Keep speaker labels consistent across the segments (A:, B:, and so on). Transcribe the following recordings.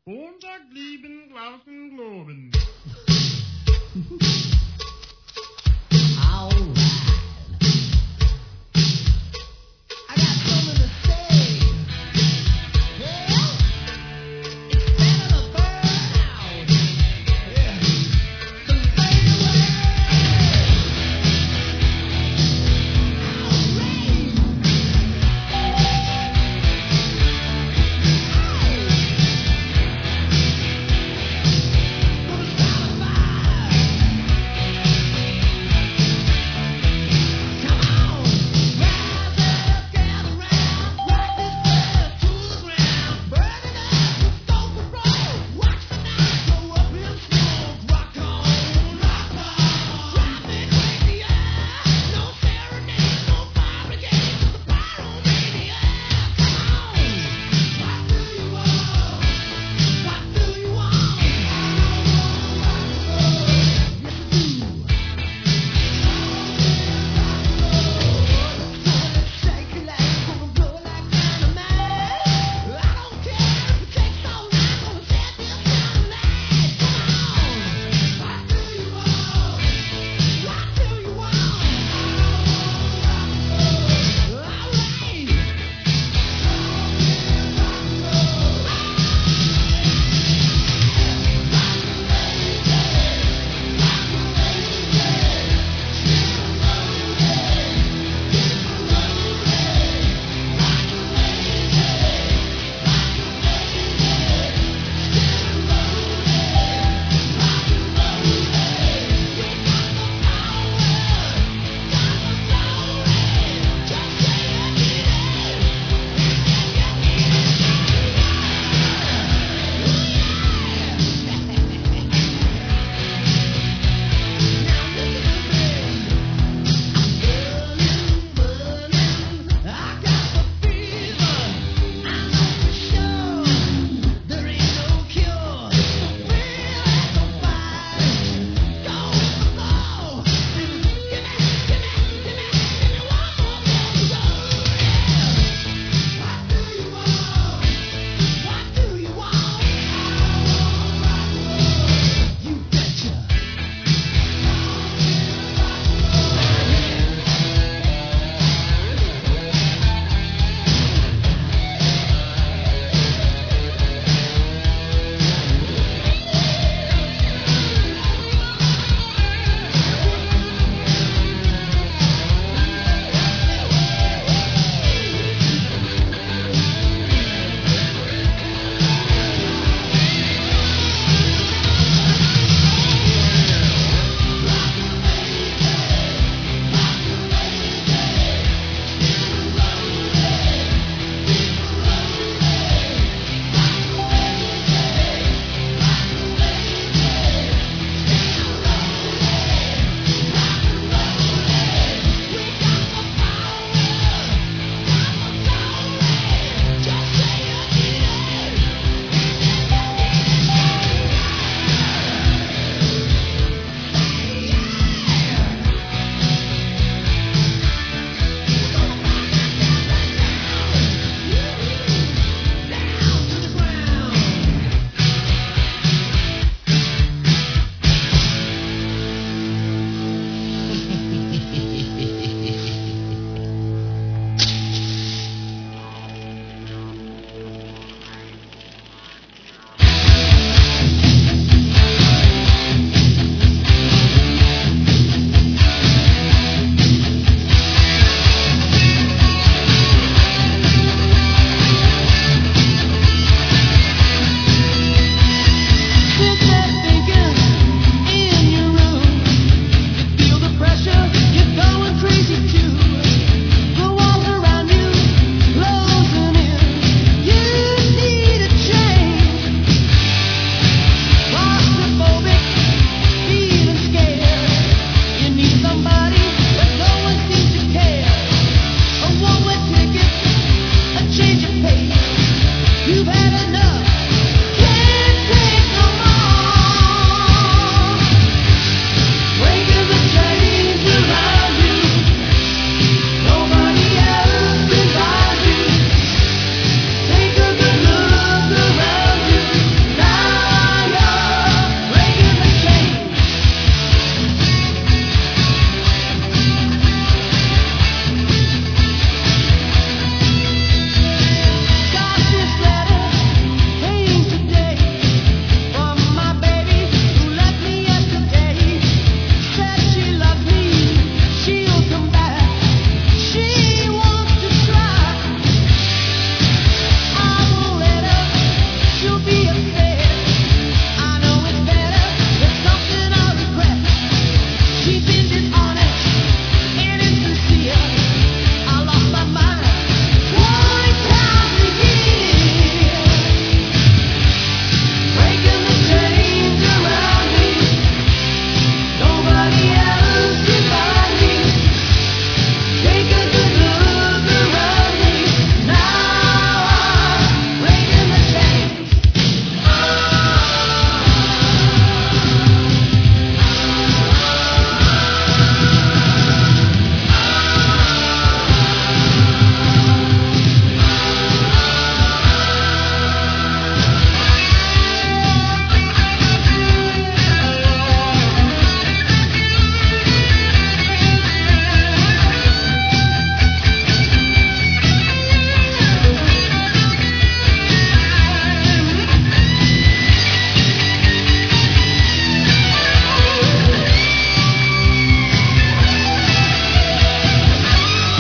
A: Montag lieben, glauben, globen.
B: All right. I got something to say. Yeah. It's better to burn out. Yeah. Than fade away. Gonna start a fire.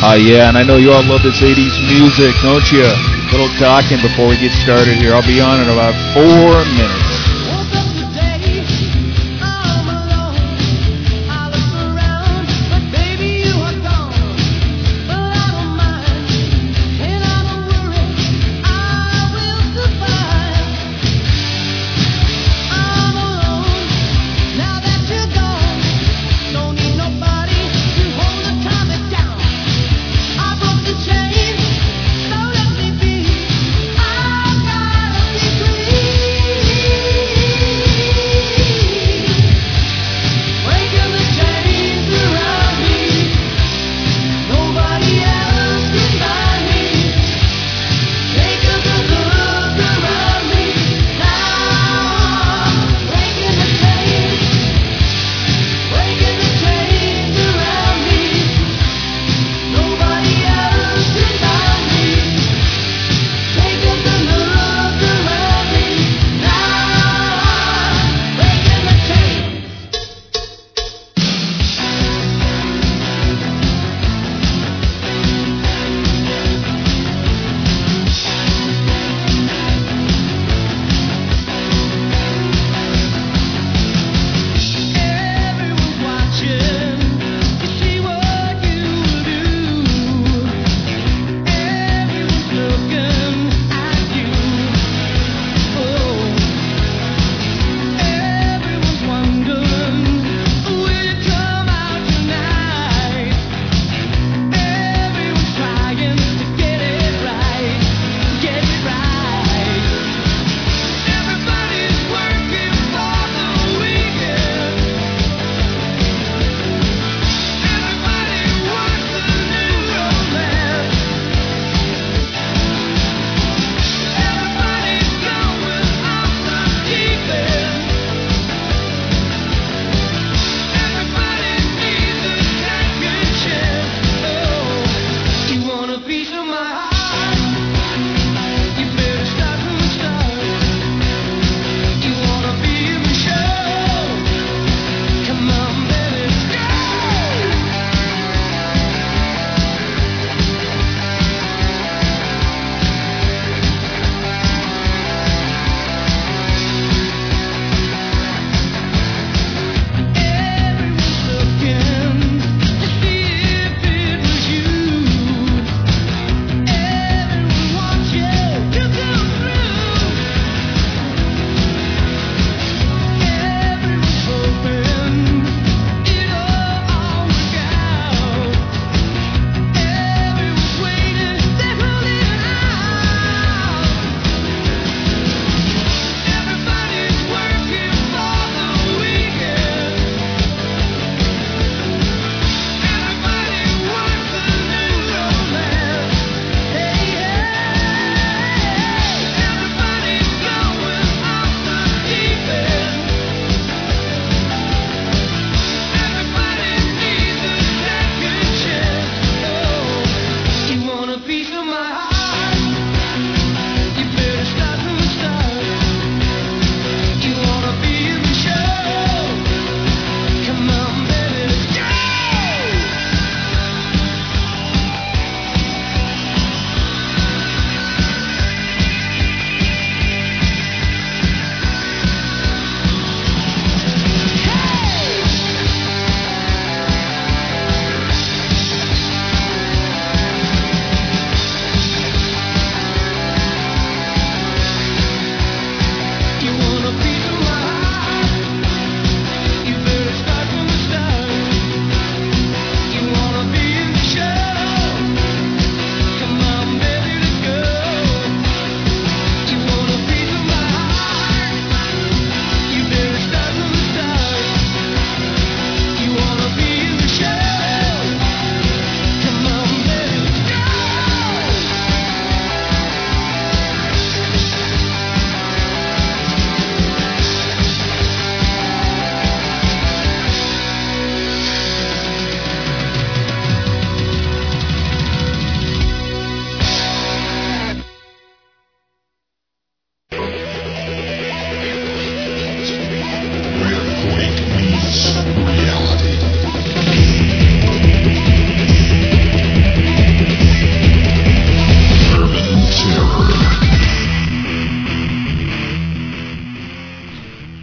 C: Yeah, and I know you all love this 80s music, don't you? A little talking before we get started here. I'll be on in about 4 minutes.
B: Woke up today, I'm alone. I look around, but baby you are gone. But I don't mind, and I don't worry, I will survive. I'm alone, now that you're gone. Don't need nobody to hold the time down. I broke the chain, so let me be. I've gotta be free.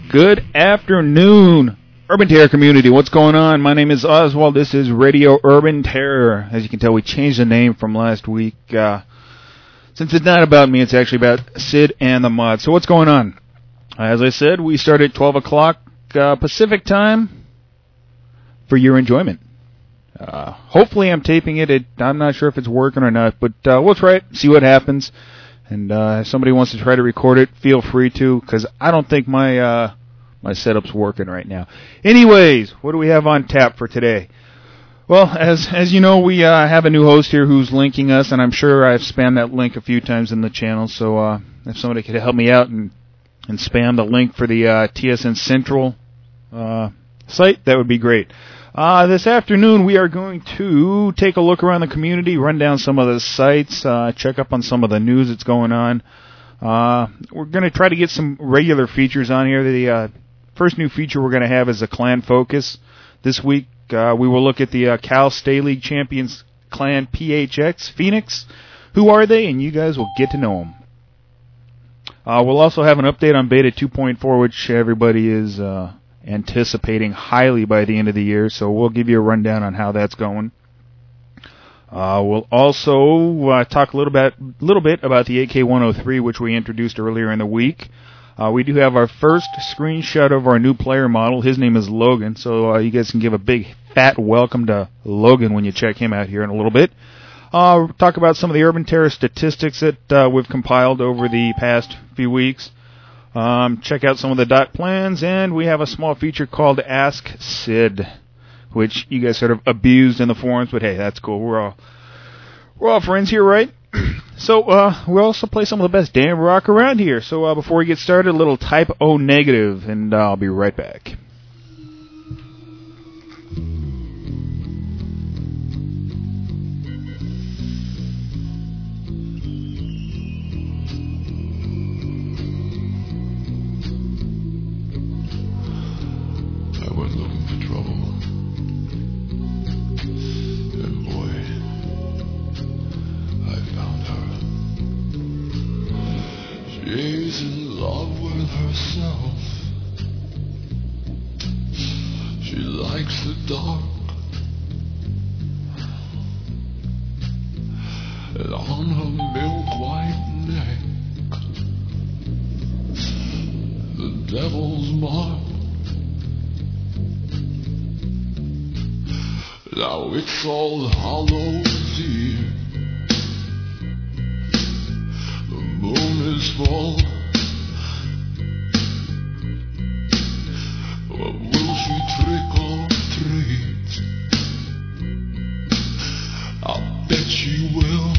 C: Good afternoon, Urban Terror community. What's going on? My name is Oswald. This is Radio Urban Terror. As you can tell, we changed the name from last week. Since it's not about me, it's actually about Sid and the Mod. So what's going on? As I said, we start at 12 o'clock Pacific time for your enjoyment. Hopefully I'm taping it. I'm not sure if it's working or not, but we'll try it, see what happens. And if somebody wants to try to record it, feel free to, because I don't think my setup's working right now. Anyways, what do we have on tap for today? Well, as you know, we have a new host here who's linking us, and I'm sure I've spammed that link a few times in the channel, so if somebody could help me out and spam the link for the TSN Central site, that would be great. This afternoon, we are going to take a look around the community, run down some of the sites, check up on some of the news that's going on. We're going to try to get some regular features on here. The first new feature we're going to have is a clan focus. This week, we will look at the Cal State League Champions Clan PHX Phoenix. Who are they? And you guys will get to know them. We'll also have an update on Beta 2.4, which everybody is anticipating highly by the end of the year, so we'll give you a rundown on how that's going. We'll also talk a little bit about the AK-103, which we introduced earlier in the week. We do have our first screenshot of our new player model. His name is Logan, so you guys can give a big fat welcome to Logan when you check him out here in a little bit. Talk about some of the Urban Terror statistics that we've compiled over the past few weeks. Check out some of the dot plans, and we have a small feature called Ask Sid, which you guys sort of abused in the forums, but hey, that's cool. We're all friends here, right? So we'll also play some of the best damn rock around here. So before we get started, a little Type O Negative, and I'll be right back.
D: I went looking for trouble, and boy, I found her. She's in love with herself. She likes the dark, and on her milk white neck, the devil's mark. Now it's All Hallows Eve. The moon is full. But will she trick or treat? I'll bet she will.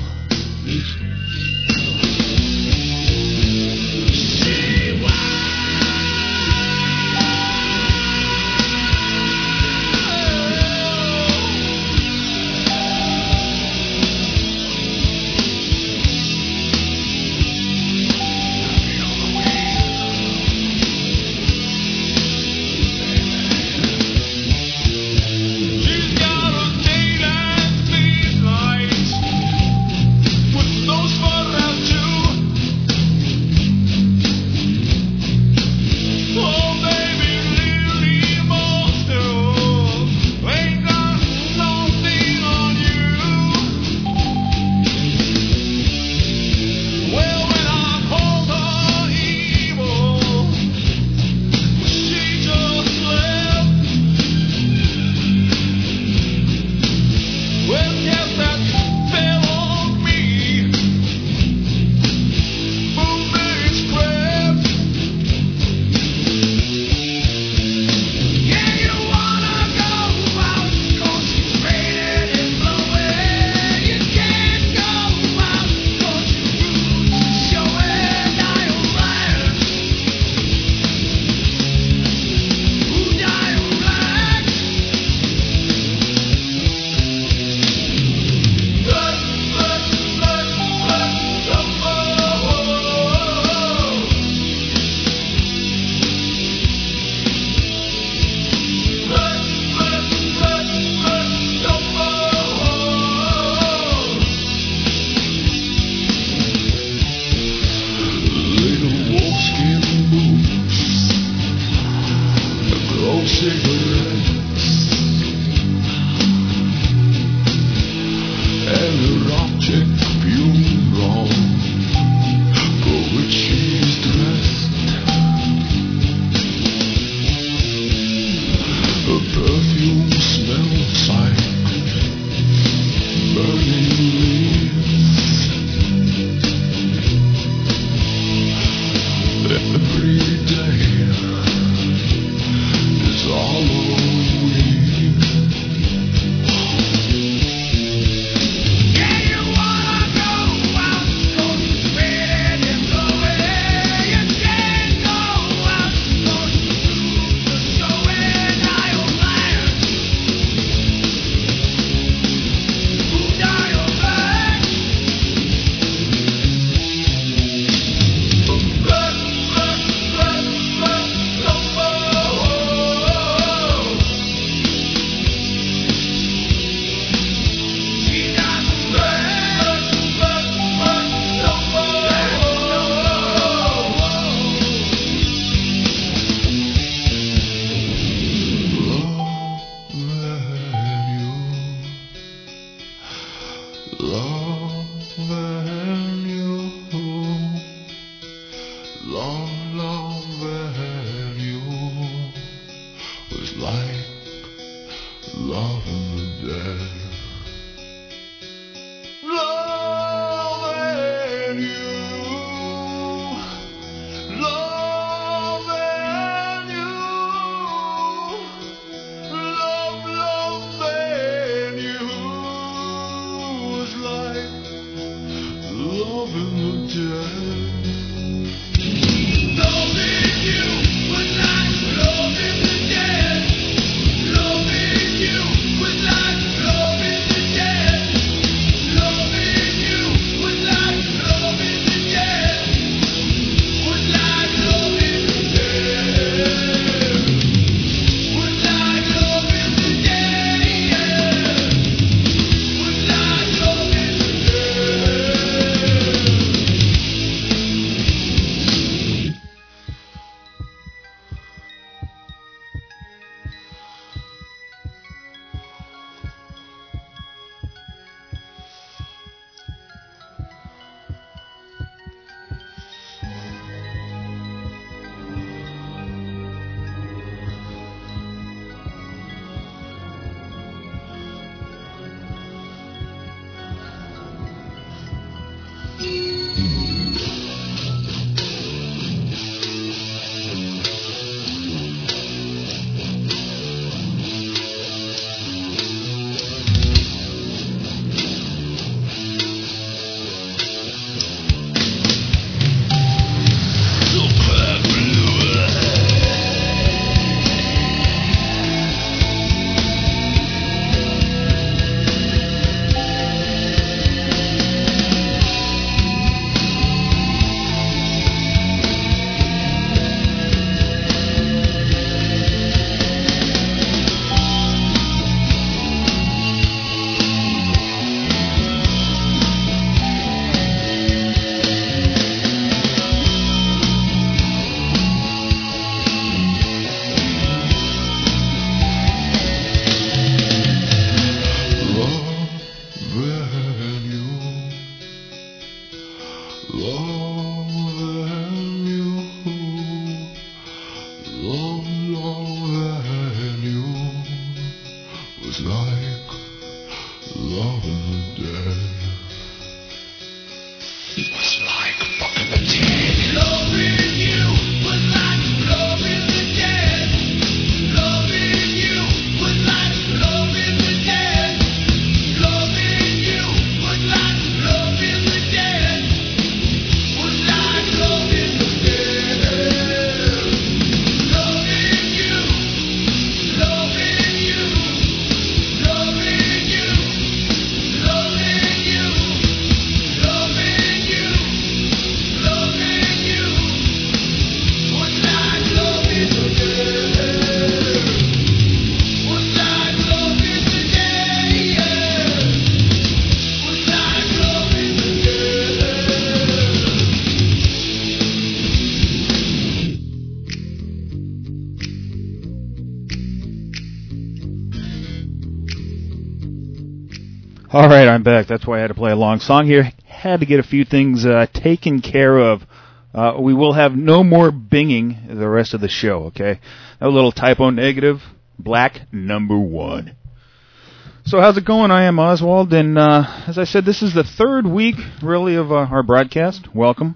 C: All right, I'm back. That's why I had to play a long song here. Had to get a few things taken care of. We will have no more binging the rest of the show, okay? A little typo negative. Black number 1. So how's it going? I am Oswald, and as I said, this is the third week, really, of our broadcast. Welcome.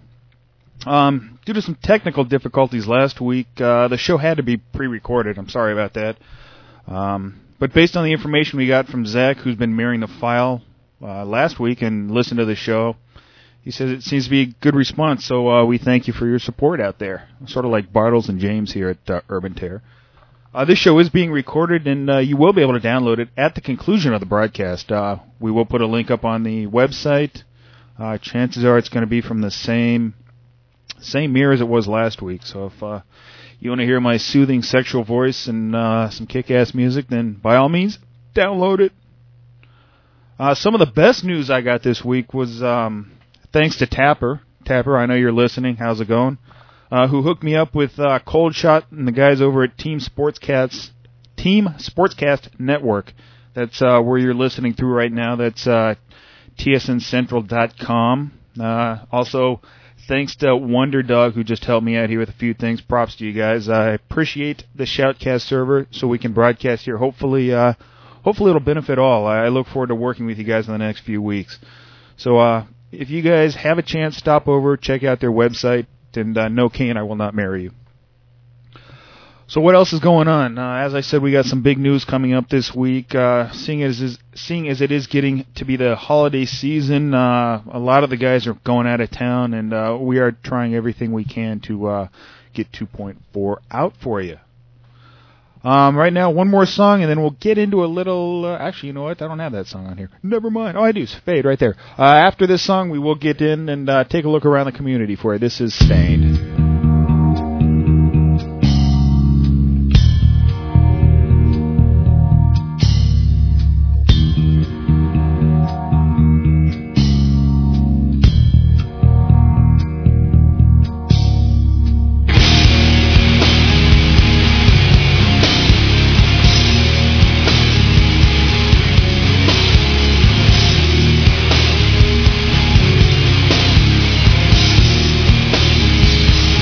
C: Due to some technical difficulties last week, the show had to be pre-recorded. I'm sorry about that. But based on the information we got from Zach, who's been mirroring the file last week and listened to the show, he says it seems to be a good response, so we thank you for your support out there. Sort of like Bartles and James here at Urban Terror. This show is being recorded, and you will be able to download it at the conclusion of the broadcast. We will put a link up on the website. Chances are it's going to be from the same mirror as it was last week, so if you want to hear my soothing sexual voice and some kick-ass music, then by all means, download it. Some of the best news I got this week was thanks to Tapper. Tapper, I know you're listening. How's it going? Who hooked me up with Cold Shot and the guys over at Team Sportscast Network. That's where you're listening through right now. That's tsncentral.com. Also, thanks to Wonder Dog, who just helped me out here with a few things. Props to you guys. I appreciate the Shoutcast server so we can broadcast here. Hopefully it'll benefit all. I look forward to working with you guys in the next few weeks. So if you guys have a chance, stop over, check out their website, and no, Kane, I will not marry you. So what else is going on? As I said, we got some big news coming up this week. Seeing as it is getting to be the holiday season, a lot of the guys are going out of town, and we are trying everything we can to get 2.4 out for you. Right now, one more song, and then we'll get into a little... actually, you know what? I don't have that song on here. Never mind. Oh, I do. Fade right there. After this song, we will get in and take a look around the community for you. This is Stained.
B: Thank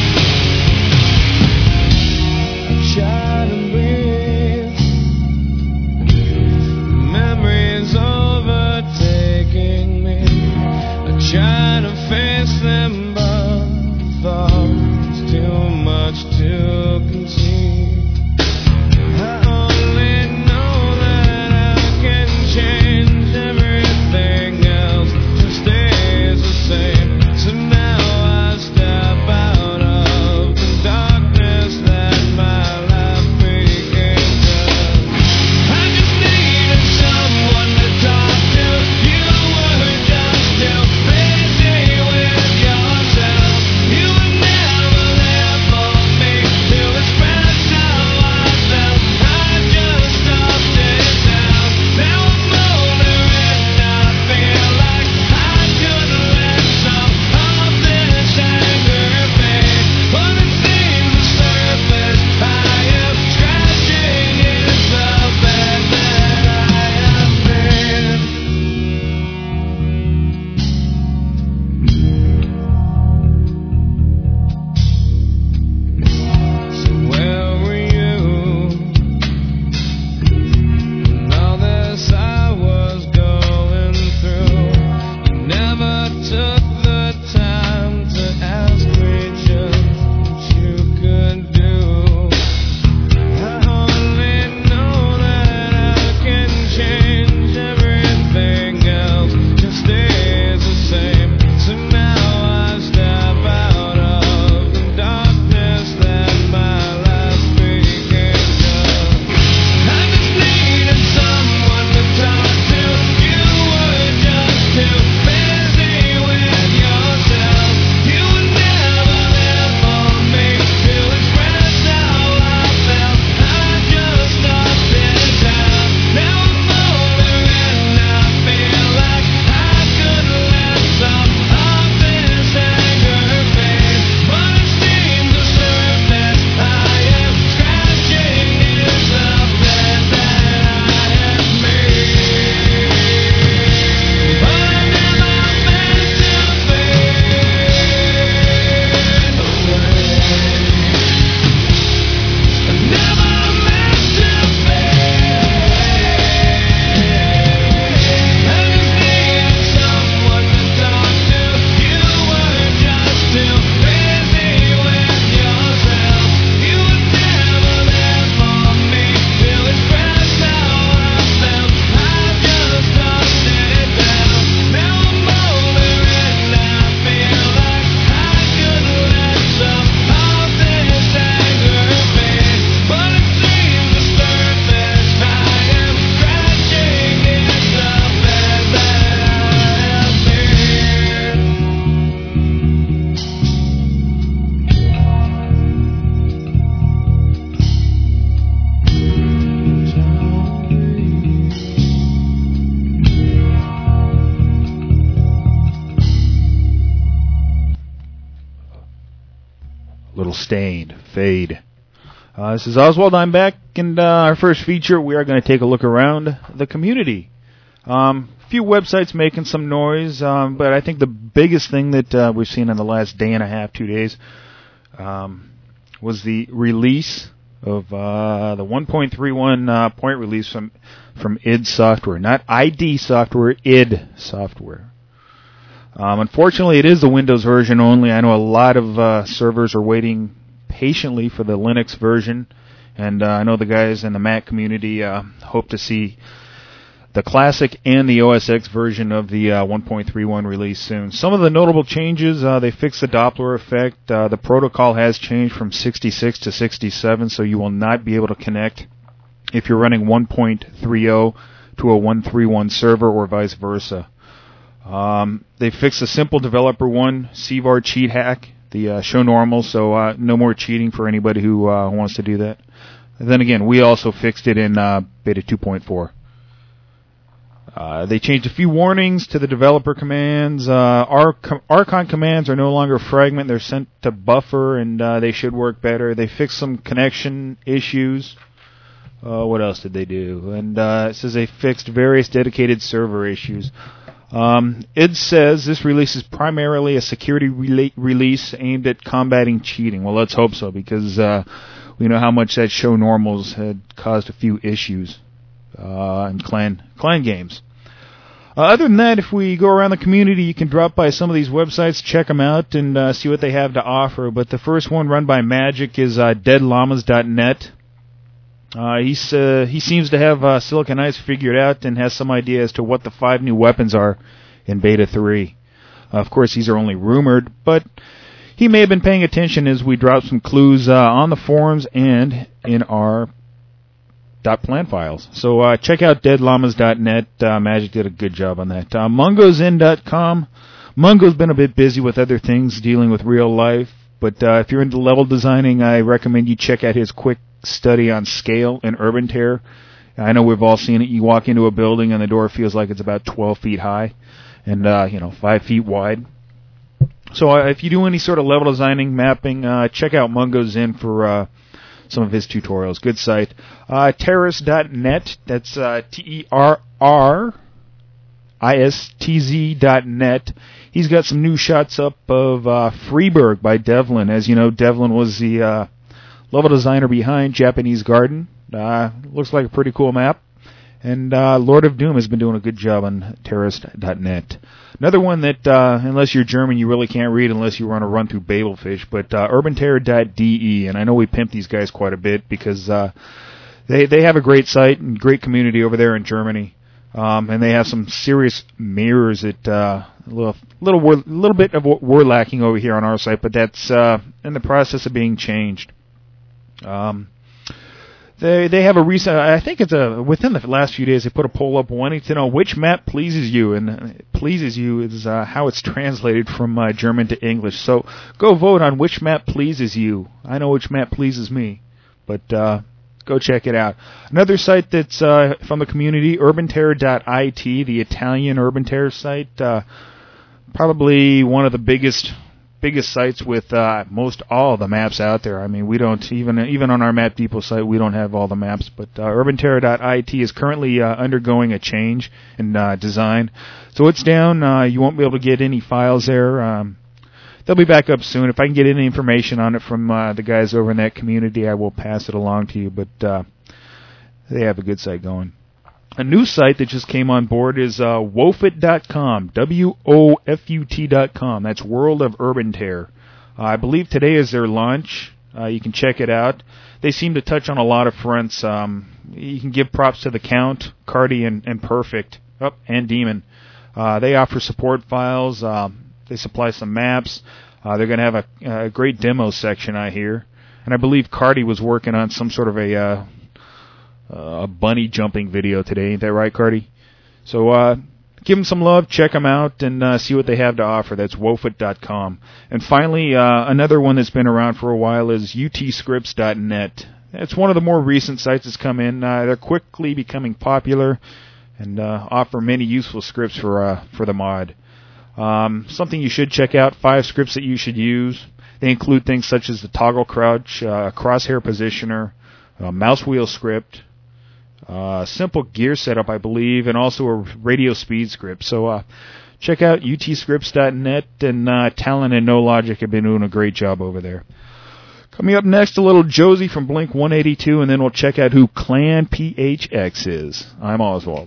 C: Little Stained, Fade. This is Oswald. I'm back, and our first feature, we are going to take a look around the community. Few websites making some noise, but I think the biggest thing that we've seen in the last day and a half, 2 days, was the release of the 1.31 point release from id Software. Not ID Software, id Software. Unfortunately, it is the Windows version only. I know a lot of servers are waiting patiently for the Linux version, and I know the guys in the Mac community hope to see the classic and the OS X version of the 1.31 release soon. Some of the notable changes, they fixed the Doppler effect. The protocol has changed from 66 to 67, so you will not be able to connect if you're running 1.30 to a 131 server or vice versa. They fixed the simple developer one, CVAR cheat hack, the show normal, so no more cheating for anybody who wants to do that. And then again, we also fixed it in beta 2.4. They changed a few warnings to the developer commands. Archon commands are no longer fragment. They're sent to buffer, and they should work better. They fixed some connection issues. What else did they do? And it says they fixed various dedicated server issues. It says this release is primarily a security release aimed at combating cheating. Well, let's hope so, because we know how much that show normals had caused a few issues in clan games. Other than that, if we go around the community, you can drop by some of these websites, check them out, and see what they have to offer. But the first one, run by Magic, is deadllamas.net. He seems to have Silicon Knights figured out and has some idea as to what the 5 new weapons are in Beta 3. Of course, these are only rumored, but he may have been paying attention as we dropped some clues on the forums and in our .plan files. So check out deadllamas.net. Magic did a good job on that. mungozen.com. Mungo's been a bit busy with other things dealing with real life, but if you're into level designing, I recommend you check out his quick study on scale in Urban Terror. I know we've all seen it. You walk into a building and the door feels like it's about 12 feet high and 5 feet wide. So if you do any sort of level designing, mapping, check out MungoZen for some of his tutorials. Good site. Terrorist.net. That's TERRISTZ.net. He's got some new shots up of Freeburg by Devlin. As you know, Devlin was the level designer behind Japanese Garden. Looks like a pretty cool map. And Lord of Doom has been doing a good job on Terrorist.net. Another one that, unless you're German, you really can't read unless you want to run through Babelfish, but urbanterror.de. And I know we pimp these guys quite a bit because they have a great site and great community over there in Germany. And they have some serious mirrors that a little bit of what we're lacking over here on our site, but that's in the process of being changed. They have a recent, I think it's within the last few days, they put a poll up wanting to know which map pleases you, and pleases you is how it's translated from German to English. So go vote on which map pleases you. I know which map pleases me, but go check it out. Another site that's from the community, urbanterror.it, the Italian Urban Terror site, probably one of the biggest sites with most all the maps out there. I mean, we don't even on our Map Depot site, we don't have all the maps. But urbanterror.it is currently undergoing a change in design, so it's down. You won't be able to get any files there. They'll be back up soon. If I can get any information on it from the guys over in that community, I will pass it along to you. But they have a good site going. A new site that just came on board is wofut.com, WOFUT.com. That's World of Urban Terror. I believe today is their launch. You can check it out. They seem to touch on a lot of fronts. You can give props to the Count, Cardi, and Perfect, and Demon. They offer support files. They supply some maps. They're going to have a great demo section, I hear. And I believe Cardi was working on some sort of a bunny jumping video today. Ain't that right, Cardi? So give them some love, check them out, and see what they have to offer. That's wofut.com. And finally, another one that's been around for a while is utscripts.net. It's one of the more recent sites that's come in. They're quickly becoming popular and offer many useful scripts for the mod. Something you should check out, 5 scripts that you should use. They include things such as the toggle crouch, crosshair positioner, mouse wheel script, simple gear setup, I believe, and also a radio speed script. So check out utscripts.net, and Talon and No Logic have been doing a great job over there. Coming up next, a little Josie from Blink 182, and then we'll check out who Clan PHX is. I'm Oswald.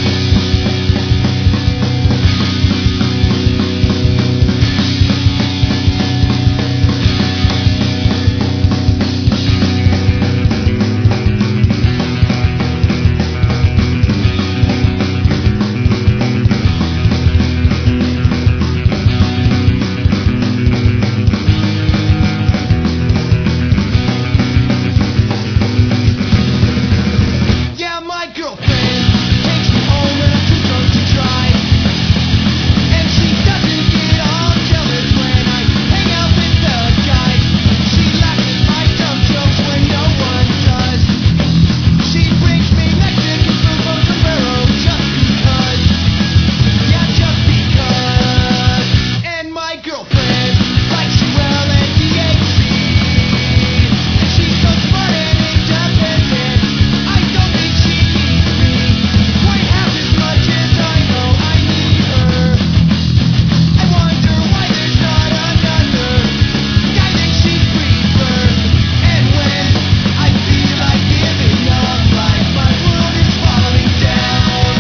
B: Yeah, my girlfriend takes me home when I'm too drunk to drive, and she doesn't get all jealous when I hang out with the guys. She laughs at my dumb jokes when no one does. She brings me Mexican food from Sombrero just because. Yeah, just because. And my girlfriend likes UL and DHC, and she's so smart and independent. I don't think she needs me quite half as much as I know I need her. I wonder why there's not another guy that she'd prefer. And when I feel like giving up, like my world is falling down,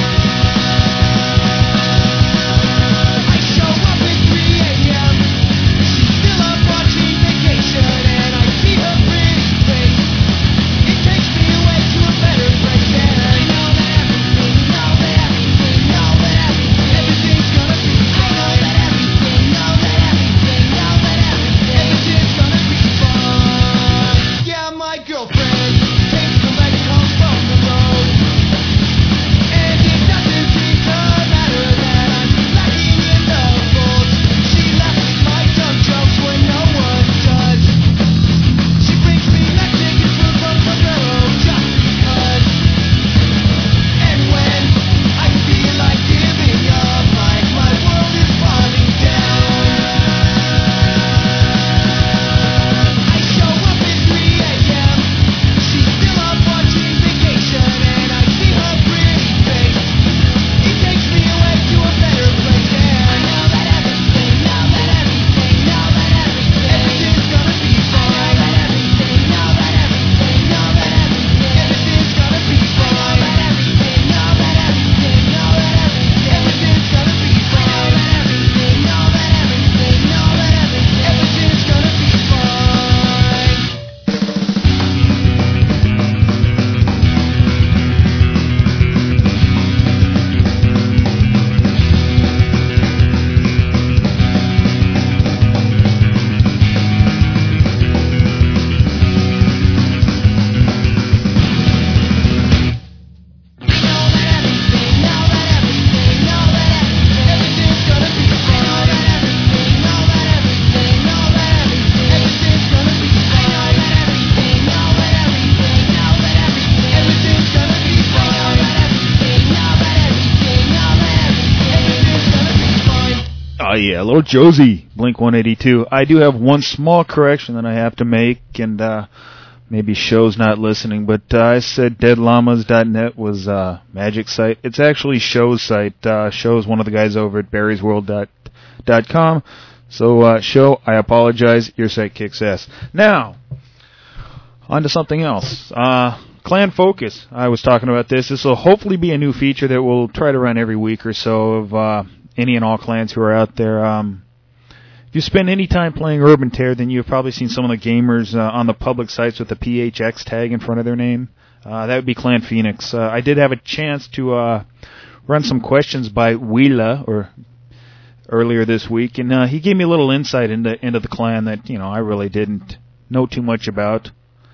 B: I show up at 3 a.m. She's still up watching Vacation, and I see her pretty face. It takes me away to a better place, and I know that everything's gonna be fine. Everything's gonna be fine. Yeah, my girlfriend takes the legs home from the road, and it doesn't seem to matter that I'm lacking in the folds. She laughs at my dumb jokes when no one does. She brings me Mexican food from Sombrero just because. And when I feel like giving up, like my world is falling down, I show up at 3 a.m. She's still up watching Vacation, and I see her pretty face. It takes me away to a better place, and I know that everything's gonna be fine. Everything's gonna be fine. Everything's gonna be fine. Everything's gonna be fine. Everything's gonna be fine. Everything's gonna be fine. Everything's gonna be fine. Everything's gonna be fine.
C: Oh yeah, a little Josie, Blink 182. I do have one small correction that I have to make, and maybe Show's not listening, but I said deadllamas.net was Magic's site. It's actually Show's site. Show's one of the guys over at barrysworld.com. So, Show, I apologize. Your site kicks ass. Now, on to something else. Clan Focus. I was talking about this. This will hopefully be a new feature that we'll try to run every week or so of any and all clans who are out there. If you spend any time playing Urban Terror, then you've probably seen some of the gamers on the public sites with the PHX tag in front of their name. That would be Clan Phoenix. I did have a chance to run some questions by Wheela earlier this week, and he gave me a little insight into the clan that I really didn't know too much about.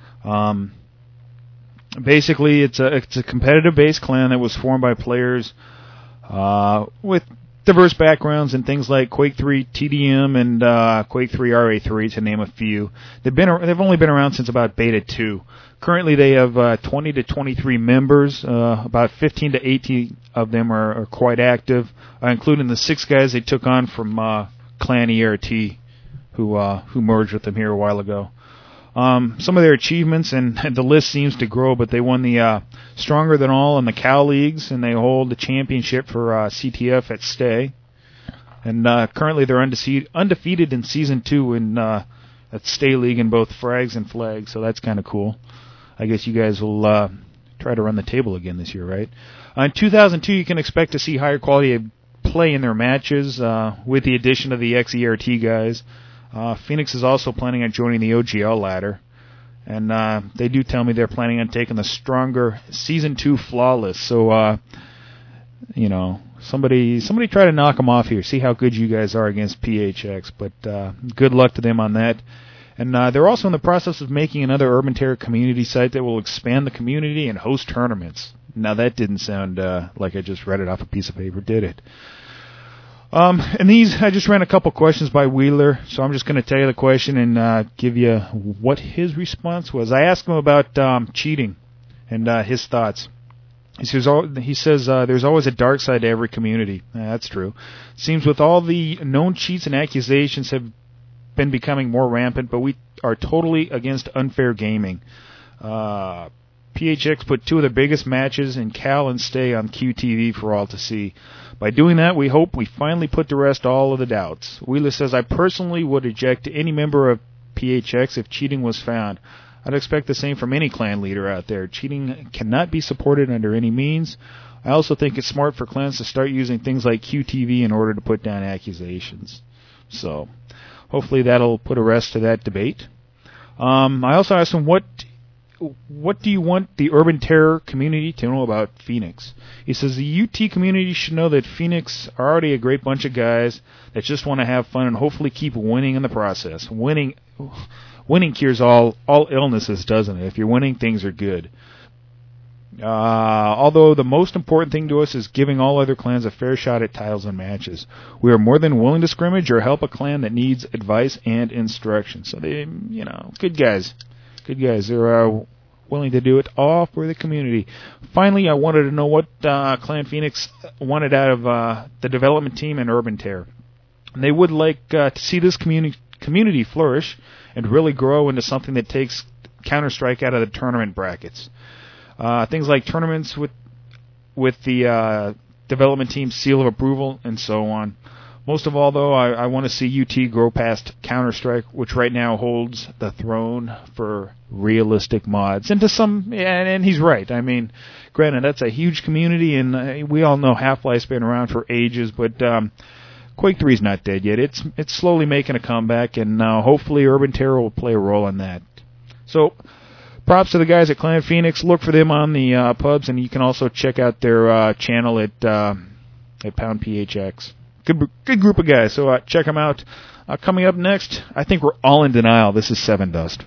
C: Basically, it's a competitive-based clan that was formed by players with diverse backgrounds in things like Quake 3 TDM and Quake 3 RA3, to name a few. They've only been around since about Beta 2. Currently, they have 20 to 23 members. About 15 to 18 of them are quite active, including the 6 guys they took on from Clan ERT, who merged with them here a while ago. Some of their achievements, and the list seems to grow, but they won the Stronger Than All in the Cal Leagues, and they hold the championship for CTF at Stay. And currently they're undefeated in Season 2 in at Stay League in both frags and flags, so that's kind of cool. I guess you guys will try to run the table again this year, right? In 2002, you can expect to see higher quality of play in their matches with the addition of the XERT guys. Phoenix is also planning on joining the OGL ladder, and they do tell me they're planning on taking the Stronger Season 2 Flawless. So, somebody try to knock them off here. See how good you guys are against PHX. But good luck to them on that. And they're also in the process of making another Urban Terror community site that will expand the community and host tournaments. Now that didn't sound like I just read it off a piece of paper, did it? And these, I just ran a couple questions by Wheeler, so I'm just going to tell you the question and give you what his response was. I asked him about cheating and his thoughts. He says there's always a dark side to every community. That's true. Seems with all the known cheats and accusations have been becoming more rampant, but we are totally against unfair gaming. PHX put two of the biggest matches in Cal and Stay on QTV for all to see. By doing that, we hope we finally put to rest all of the doubts. Wheeler says, I personally would eject any member of PHX if cheating was found. I'd expect the same from any clan leader out there. Cheating cannot be supported under any means. I also think it's smart for clans to start using things like QTV in order to put down accusations. So, hopefully that'll put a rest to that debate. I also asked him, what do you want the Urban Terror community to know about Phoenix? He says the UT community should know that Phoenix are already a great bunch of guys that just want to have fun and hopefully keep winning in the process. Winning cures all illnesses, doesn't it? If you're winning, things are good. Although the most important thing to us is giving all other clans a fair shot at titles and matches. We are more than willing to scrimmage or help a clan that needs advice and instruction. So they, good guys. Good guys. They're willing to do it all for the community. Finally, I wanted to know what Clan Phoenix wanted out of the development team and Urban Terror. And they would like to see this community flourish and really grow into something that takes Counter-Strike out of the tournament brackets. Things like tournaments with the development team's seal of approval and so on. Most of all, though, I want to see UT grow past Counter-Strike, which right now holds the throne for realistic mods. And to some, and he's right. I mean, granted, that's a huge community, and we all know Half-Life's been around for ages, but Quake 3's not dead yet. It's slowly making a comeback, and hopefully Urban Terror will play a role in that. So, props to the guys at Clan Phoenix. Look for them on the pubs, and you can also check out their channel at Pound PHX. Good group of guys, so check them out. Coming up next, I think we're all in denial. This is Seven Dust.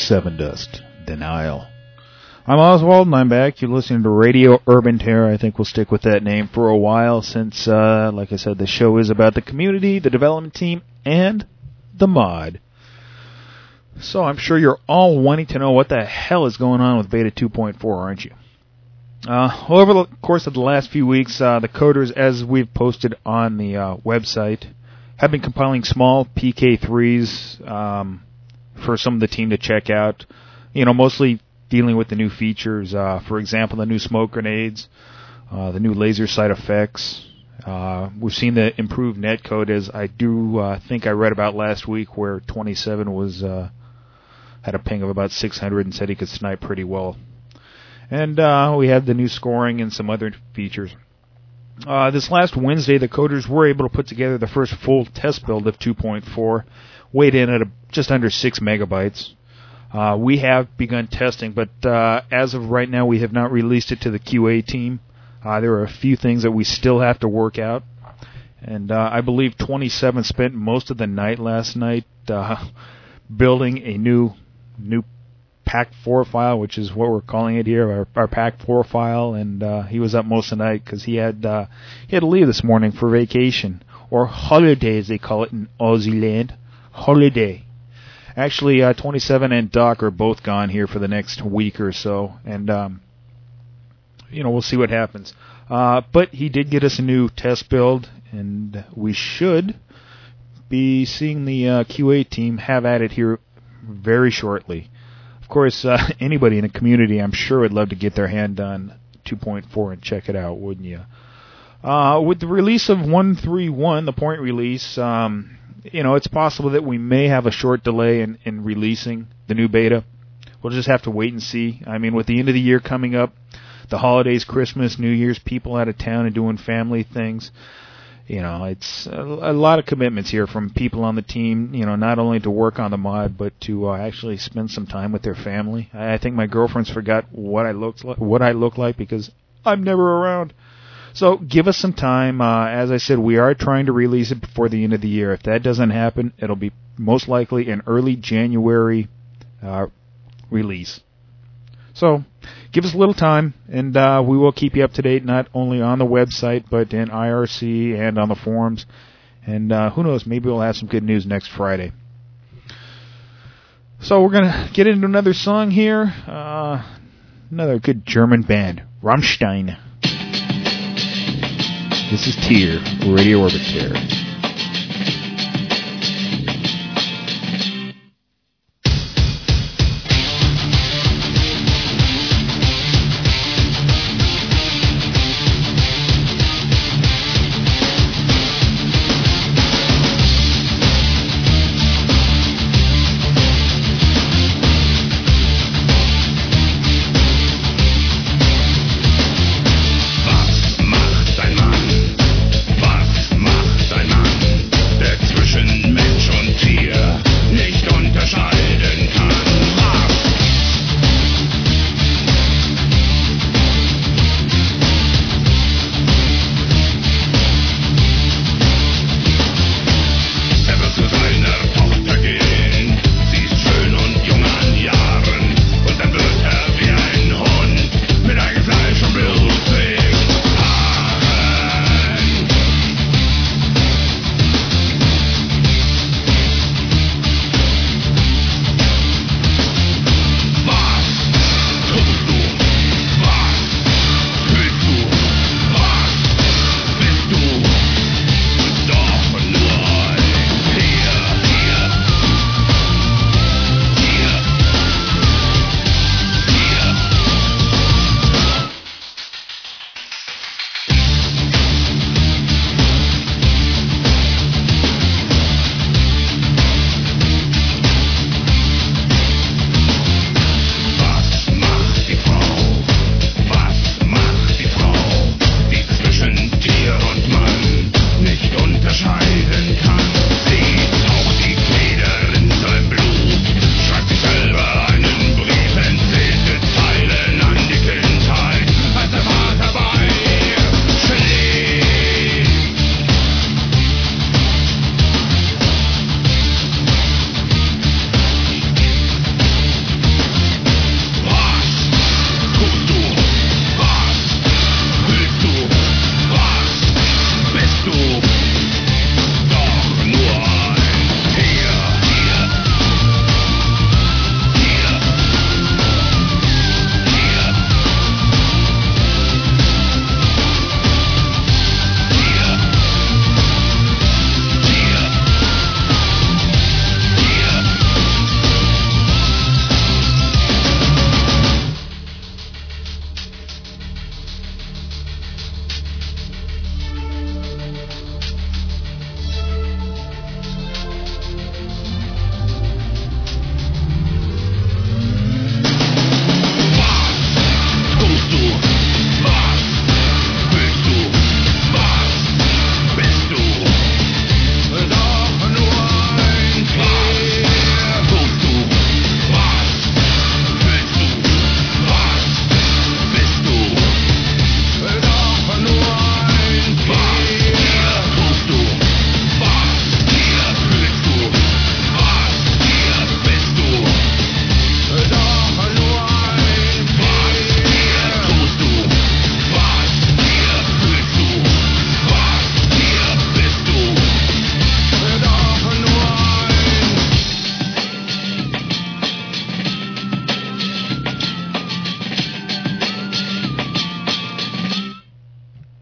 C: Sevendust, Denial. I'm Oswald, and I'm back. You're listening to Radio Urban Terror. I think we'll stick with that name for a while since, like I said, the show is about the community, the development team, and the mod. So I'm sure you're all wanting to know what the hell is going on with Beta 2.4, aren't you? Over the course of the last few weeks, the coders, as we've posted on the website, have been compiling small PK3s for some of the team to check out. You know, mostly dealing with the new features. For example, the new smoke grenades, the new laser sight effects. We've seen the improved netcode, as I do think I read about last week, where 27 was had a ping of about 600 and said he could snipe pretty well. And we had the new scoring and some other features. This last Wednesday, the coders were able to put together the first full test build of 2.4, weighed in at just under 6 megabytes. We have begun testing, but as of right now, we have not released it to the QA team. There are a few things that we still have to work out. And I believe 27 spent most of the night last night building a new PAC4 file, which is what we're calling it here, our PAC4 file, and he was up most of the night because he had to leave this morning for vacation, or holiday as they call it in Aussie land. Holiday. Actually, 27 and Doc are both gone here for the next week or so, and we'll see what happens. But he did get us a new test build, and we should be seeing the QA team have at it here very shortly. Of course, anybody in the community, I'm sure, would love to get their hand on 2.4 and check it out, wouldn't you? With the release of 1.3.1, the point release, it's possible that we may have a short delay in releasing the new beta. We'll just have to wait and see. I mean, with the end of the year coming up, the holidays, Christmas, New Year's, people out of town and doing family things, it's a lot of commitments here from people on the team, not only to work on the mod, but to actually spend some time with their family. I think my girlfriend's forgot what I look like because I'm never around. So give us some time. As I said, we are trying to release it before the end of the year. If that doesn't happen, it'll be most likely an early January release. So give us a little time, and we will keep you up to date, not only on the website, but in IRC and on the forums. And who knows, maybe we'll have some good news next Friday. So we're going to get into another song here. Another good German band, Rammstein. This is Tear, Radio Orbit Terror.
E: Was macht ein Mann?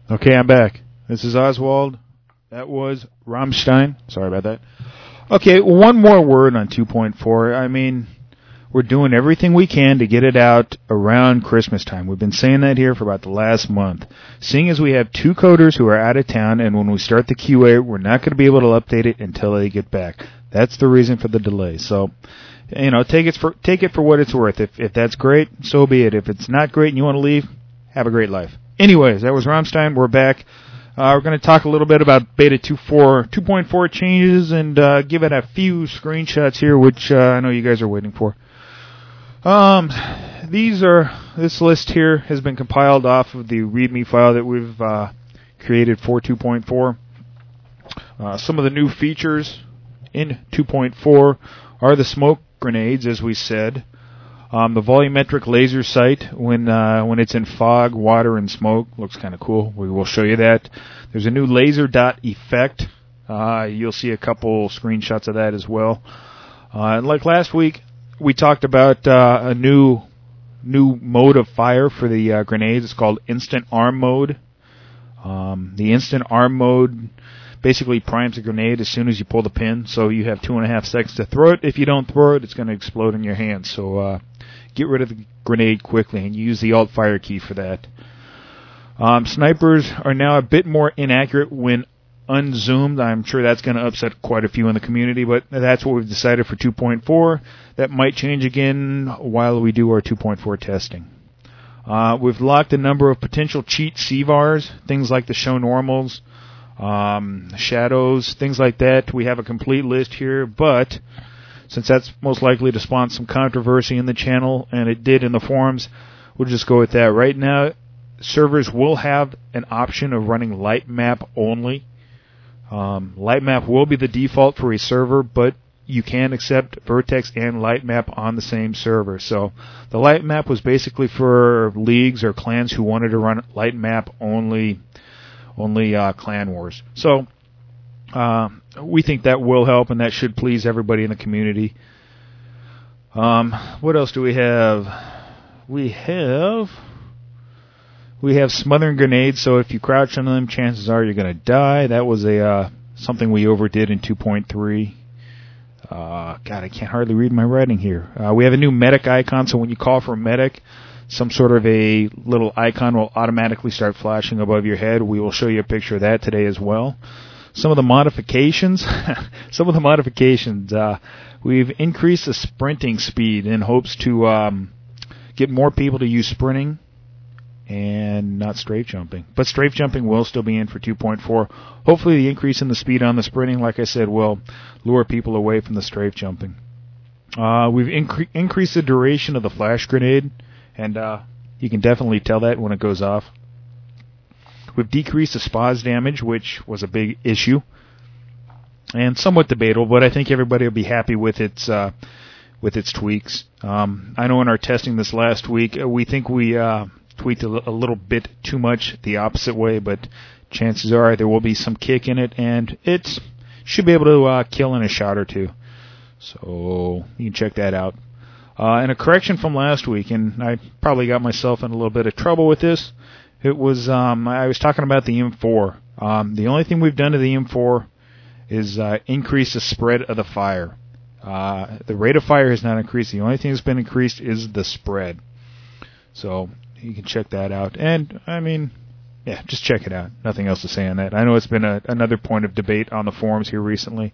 C: Okay, I'm back. This is Oswald. That was Rammstein. Sorry about that. Okay, one more word on 2.4. I mean, we're doing everything we can to get it out around Christmas time. We've been saying that here for about the last month. Seeing as we have 2 coders who are out of town, and when we start the QA, we're not going to be able to update it until they get back. That's the reason for the delay. So, you know, take it for what it's worth. If that's great, so be it. If it's not great and you want to leave, have a great life. Anyways, that was Rammstein. We're back. We're going to talk a little bit about Beta 2.4 changes and give it a few screenshots here, which I know you guys are waiting for. This list here has been compiled off of the README file that we've created for 2.4. Some of the new features in 2.4 are the smoke grenades, as we said. The volumetric laser sight when it's in fog, water, and smoke looks kind of cool. We will show you that. There's a new laser dot effect. You'll see a couple screenshots of that as well. And like last week, we talked about a new mode of fire for the grenades. It's called Instant Arm Mode. The Instant Arm Mode basically primes the grenade as soon as you pull the pin, so you have 2.5 seconds to throw it. If you don't throw it, it's going to explode in your hand. So get rid of the grenade quickly, and use the Alt-Fire key for that. Snipers are now a bit more inaccurate when unzoomed. I'm sure that's going to upset quite a few in the community, but that's what we've decided for 2.4. That might change again while we do our 2.4 testing. We've locked a number of potential cheat CVARs, things like the show normals, shadows, things like that. We have a complete list here, but since that's most likely to spawn some controversy in the channel, and it did in the forums, we'll just go with that. Right now, servers will have an option of running light map only. Light map will be the default for a server, but you can accept Vertex and light map on the same server. So the light map was basically for leagues or clans who wanted to run light map only clan wars. So we think that will help, and that should please everybody in the community. What else do we have? We have smothering grenades, so if you crouch on them, chances are you're going to die. That was something we overdid in 2.3. God, I can't hardly read my writing here. We have a new medic icon, so when you call for a medic, some sort of a little icon will automatically start flashing above your head. We will show you a picture of that today as well. Some of the modifications, we've increased the sprinting speed in hopes to get more people to use sprinting and not strafe jumping. But strafe jumping will still be in for 2.4. Hopefully the increase in the speed on the sprinting, like I said, will lure people away from the strafe jumping. We've increased the duration of the flash grenade, and you can definitely tell that when it goes off. We've decreased the SPAS damage, which was a big issue and somewhat debatable, but I think everybody will be happy with its tweaks. I know in our testing this last week, we think we tweaked a little bit too much the opposite way, but chances are there will be some kick in it, and it should be able to kill in a shot or two. So you can check that out. And a correction from last week, and I probably got myself in a little bit of trouble with this. It was I was talking about the M4. The only thing we've done to the M4 is increase the spread of the fire. The rate of fire has not increased. The only thing that's been increased is the spread. So you can check that out. And, I mean, yeah, just check it out. Nothing else to say on that. I know it's been another point of debate on the forums here recently.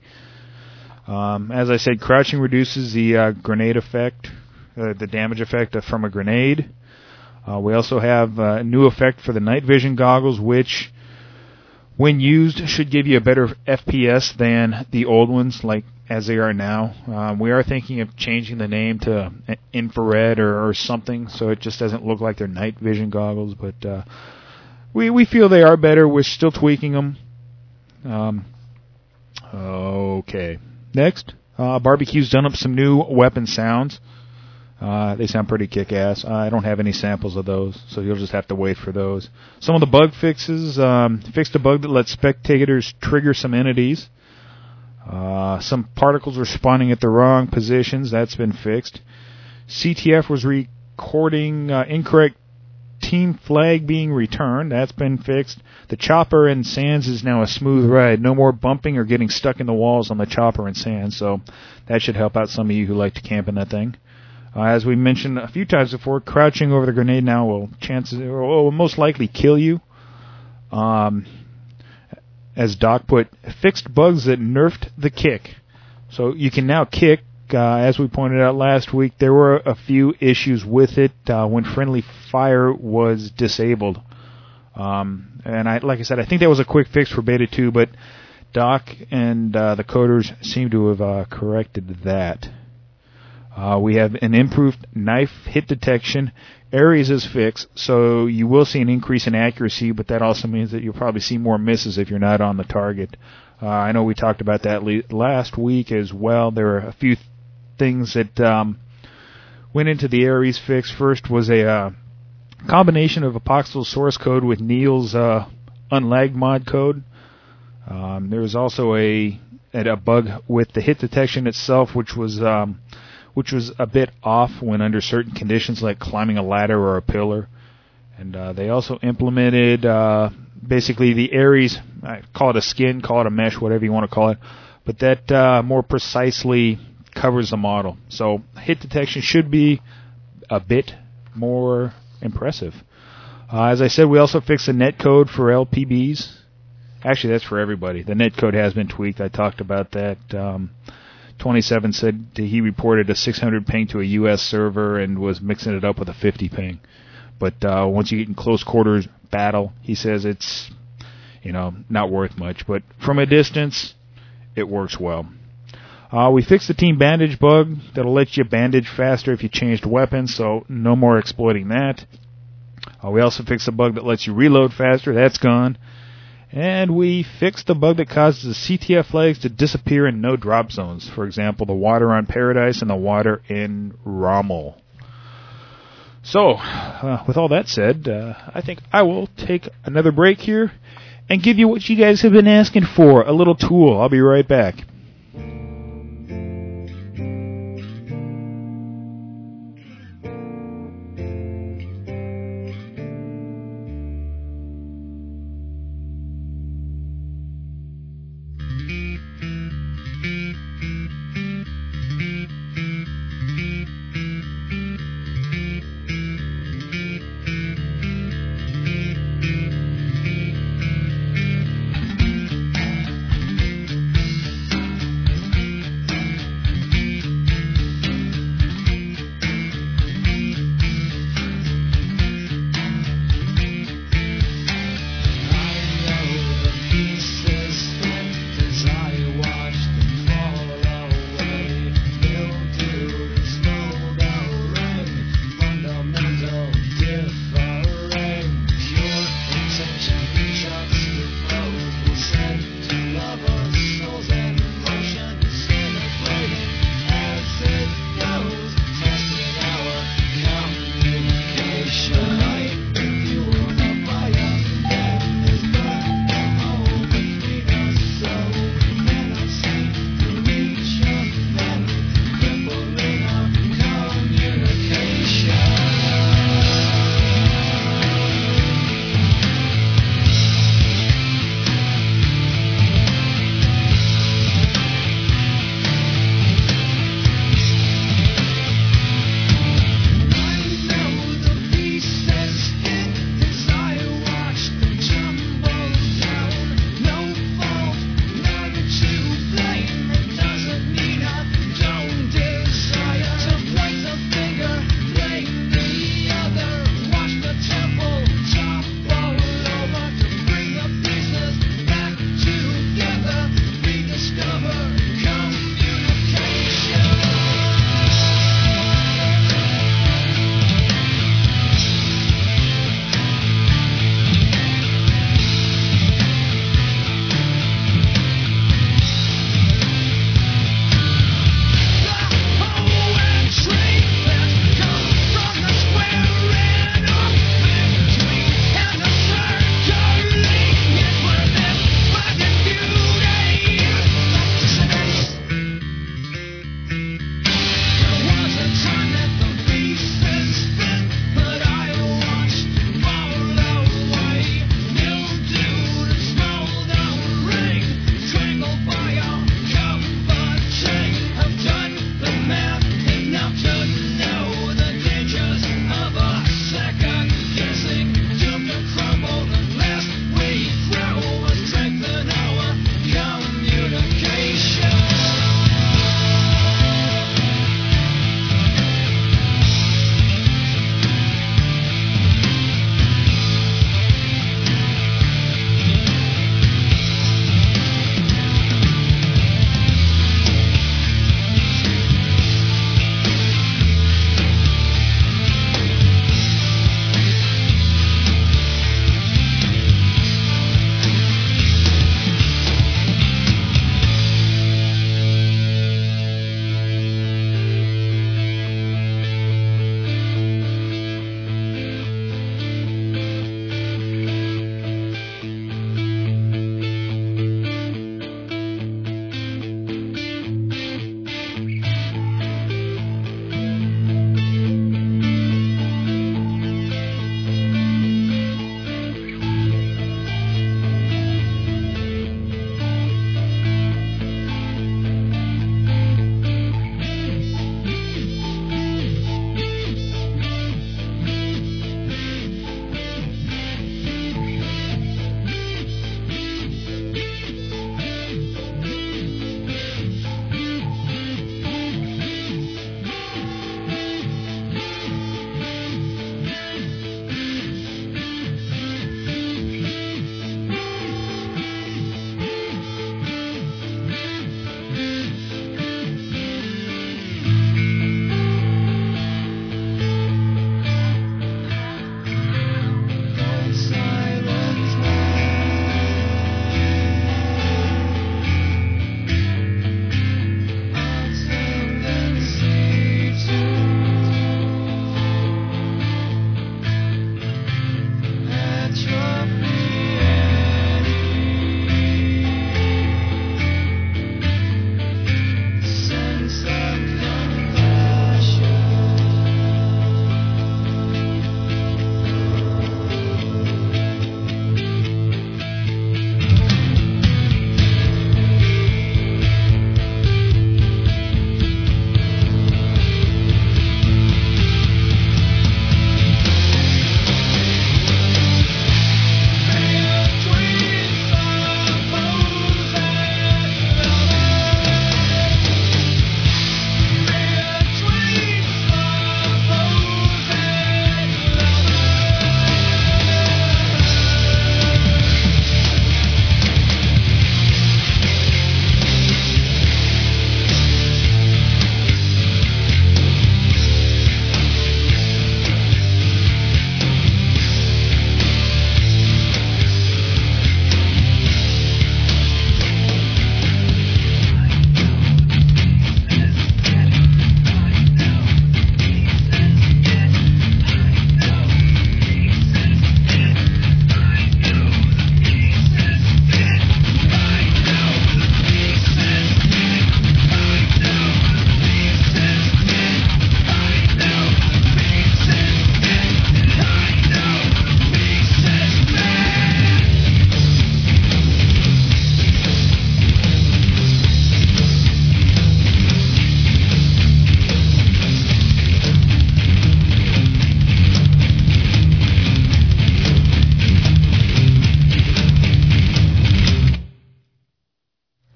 C: As I said, crouching reduces the grenade effect, the damage effect from a grenade. We also have a new effect for the night vision goggles, which, when used, should give you a better FPS than the old ones, like as they are now. We are thinking of changing the name to infrared or something, so it just doesn't look like they're night vision goggles. But we feel they are better. We're still tweaking them. Okay. Next, Barbecue's done up some new weapon sounds. They sound pretty kick-ass. I don't have any samples of those, so you'll just have to wait for those. Some of the bug fixes, fixed a bug that lets spectators trigger some entities. Some particles were spawning at the wrong positions. That's been fixed. CTF was recording incorrect team flag being returned. That's been fixed. The chopper and sands is now a smooth ride. No more bumping or getting stuck in the walls on the chopper and sands. So that should help out some of you who like to camp in that thing. As we mentioned a few times before, crouching over the grenade now will most likely kill you. As Doc put, fixed bugs that nerfed the kick. So you can now kick. As we pointed out last week, there were a few issues with it when friendly fire was disabled. And like I said, I think that was a quick fix for Beta 2, but Doc and the coders seem to have corrected that. We have an improved knife hit detection. Ares is fixed, so you will see an increase in accuracy, but that also means that you'll probably see more misses if you're not on the target. I know we talked about that last week as well. There are a few things that went into the Ares fix. First was a combination of Apoxel source code with Neil's unlagged mod code. There was also a bug with the hit detection itself, which was a bit off when under certain conditions, like climbing a ladder or a pillar. And they also implemented basically the Ares, call it a skin, call it a mesh, whatever you want to call it, but that more precisely covers the model. So hit detection should be a bit more impressive. As I said, we also fixed the netcode for LPBs. Actually, that's for everybody. The netcode has been tweaked. I talked about that. 27 said he reported a 600 ping to a U.S. server and was mixing it up with a 50 ping. But once you get in close quarters battle, he says it's, not worth much. But from a distance, it works well. We fixed the team bandage bug that'll let you bandage faster if you changed weapons, so no more exploiting that. We also fixed the bug that lets you reload faster. That's gone. And we fixed the bug that causes the CTF flags to disappear in no drop zones. For example, the water on Paradise and the water in Rommel. So, with all that said, I think I will take another break here and give you what you guys have been asking for, a little tool. I'll be right back.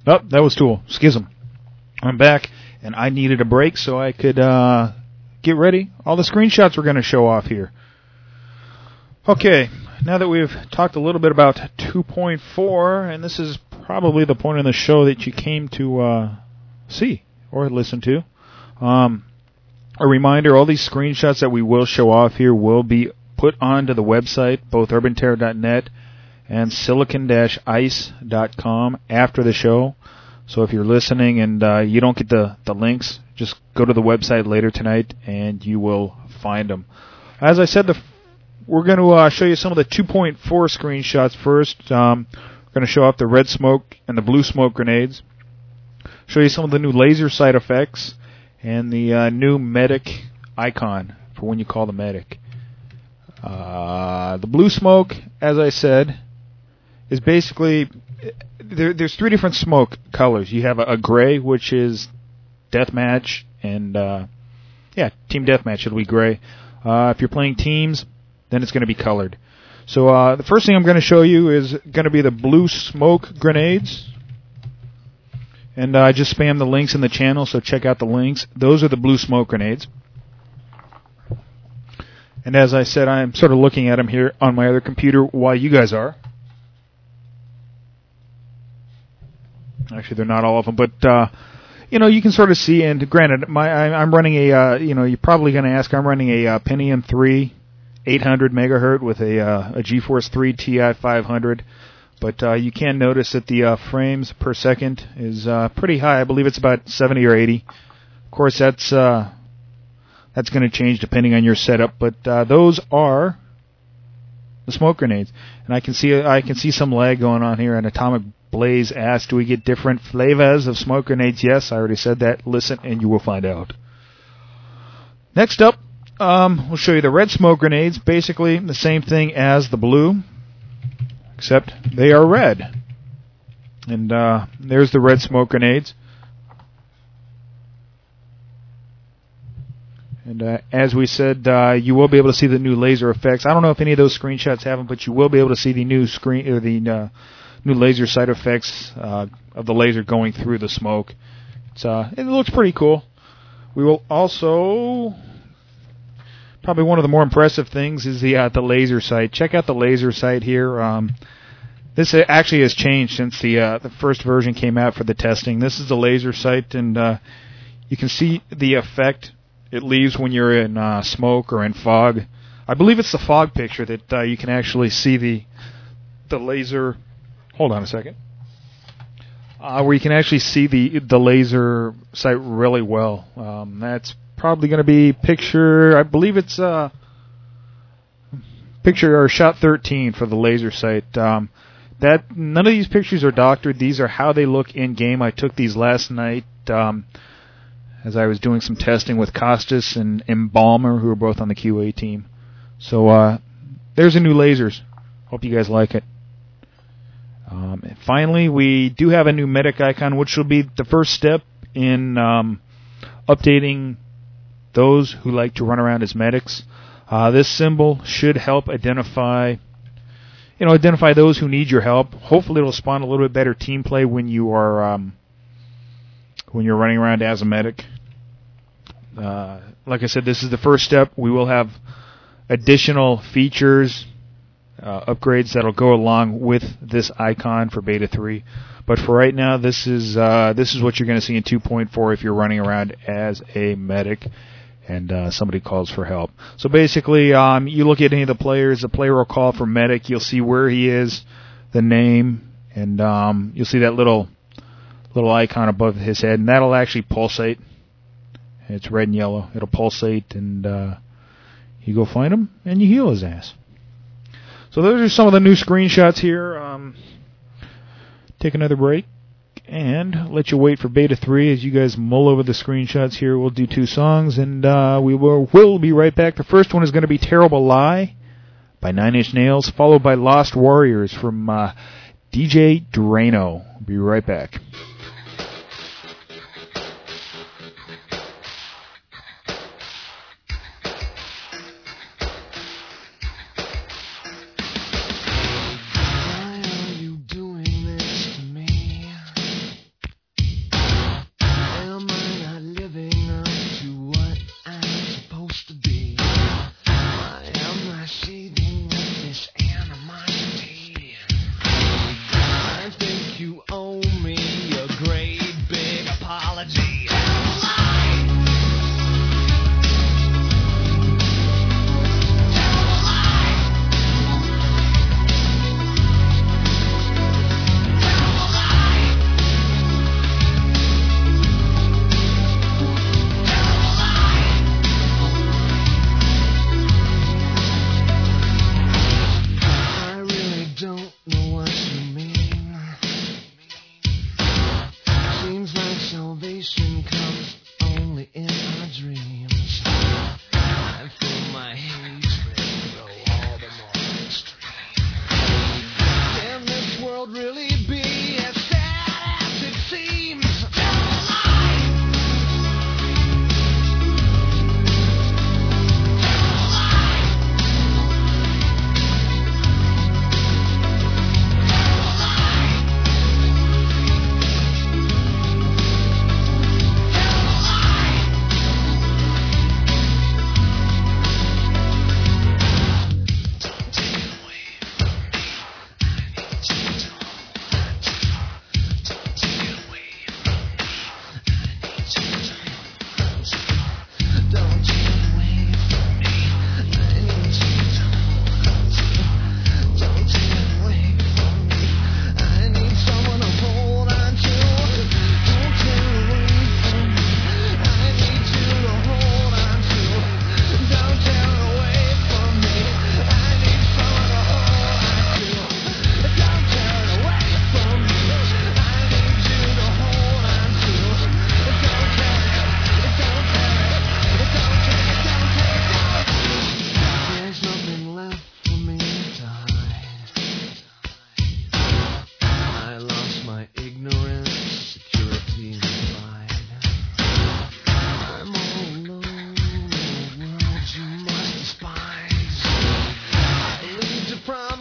C: Oh, that was Tool. Schism. I'm back, and I needed a break so I could get ready. All the screenshots we're going to show off here. Okay, now that we've talked a little bit about 2.4, and this is probably the point in the show that you came to see or listen to. A reminder, all these screenshots that we will show off here will be put onto the website, both urbanterror.net and silicon-ice.com after the show. So if you're listening and you don't get the links, just go to the website later tonight and you will find them. As I said, we're going to show you some of the 2.4 screenshots first. We're going to show off the red smoke and the blue smoke grenades. Show you some of the new laser sight effects and the new medic icon for when you call the medic. The blue smoke, as I said, is basically there's three different smoke colors. You have a gray, which is deathmatch, and team deathmatch. It'll be gray. If you're playing teams, then it's going to be colored. So the first thing I'm going to show you is going to be the blue smoke grenades. And I just spammed the links in the channel, so check out the links. Those are the blue smoke grenades. And as I said, I'm sort of looking at them here on my other computer while you guys are. Actually, they're not all of them, but you can sort of see. And granted, I'm running a you're probably going to ask. I'm running a Pentium 3, 800 megahertz with a GeForce 3 Ti 500. But you can notice that the frames per second is pretty high. I believe it's about 70 or 80. Of course, that's going to change depending on your setup. But those are the smoke grenades, and I can see some lag going on here. And Atomic Blaze asked, "Do we get different flavors of smoke grenades?" Yes, I already said that. Listen, and you will find out. Next up, we'll show you the red smoke grenades. Basically, the same thing as the blue, except they are red. And there's the red smoke grenades. And as we said, you will be able to see the new laser effects. I don't know if any of those screenshots have them, but you will be able to see the new new laser sight effects of the laser going through the smoke. It looks pretty cool. We will also, probably one of the more impressive things is the laser sight. Check out the laser sight here. This actually has changed since the first version came out for the testing. This is the laser sight, and you can see the effect it leaves when you're in smoke or in fog. I believe it's the fog picture that you can actually see the laser. Hold on a second. Where you can actually see the laser sight really well. That's probably going to be picture. I believe it's picture or shot 13 for the laser sight. None of these pictures are doctored. These are how they look in game. I took these last night as I was doing some testing with Costas and Embalmer, who are both on the QA team. So there's the new lasers. Hope you guys like it. And finally, we do have a new medic icon, which will be the first step in updating those who like to run around as medics. This symbol should help identify those who need your help. Hopefully, it'll spawn a little bit better team play when you are when you're running around as a medic. Like I said, this is the first step. We will have additional features, upgrades that'll go along with this icon for Beta 3. But for right now, this is what you're going to see in 2.4 if you're running around as a medic and somebody calls for help. So basically, you look at any of the players, the player will call for medic. You'll see where he is, the name, and you'll see that little icon above his head, and that'll actually pulsate. It's red and yellow. It'll pulsate, and you go find him, and you heal his ass. So those are some of the new screenshots here. Take another break and let you wait for Beta 3 as you guys mull over the screenshots here. We'll do 2 songs, and we will be right back. The first one is going to be Terrible Lie by Nine Inch Nails, followed by Lost Warriors from DJ Drano. Be right back.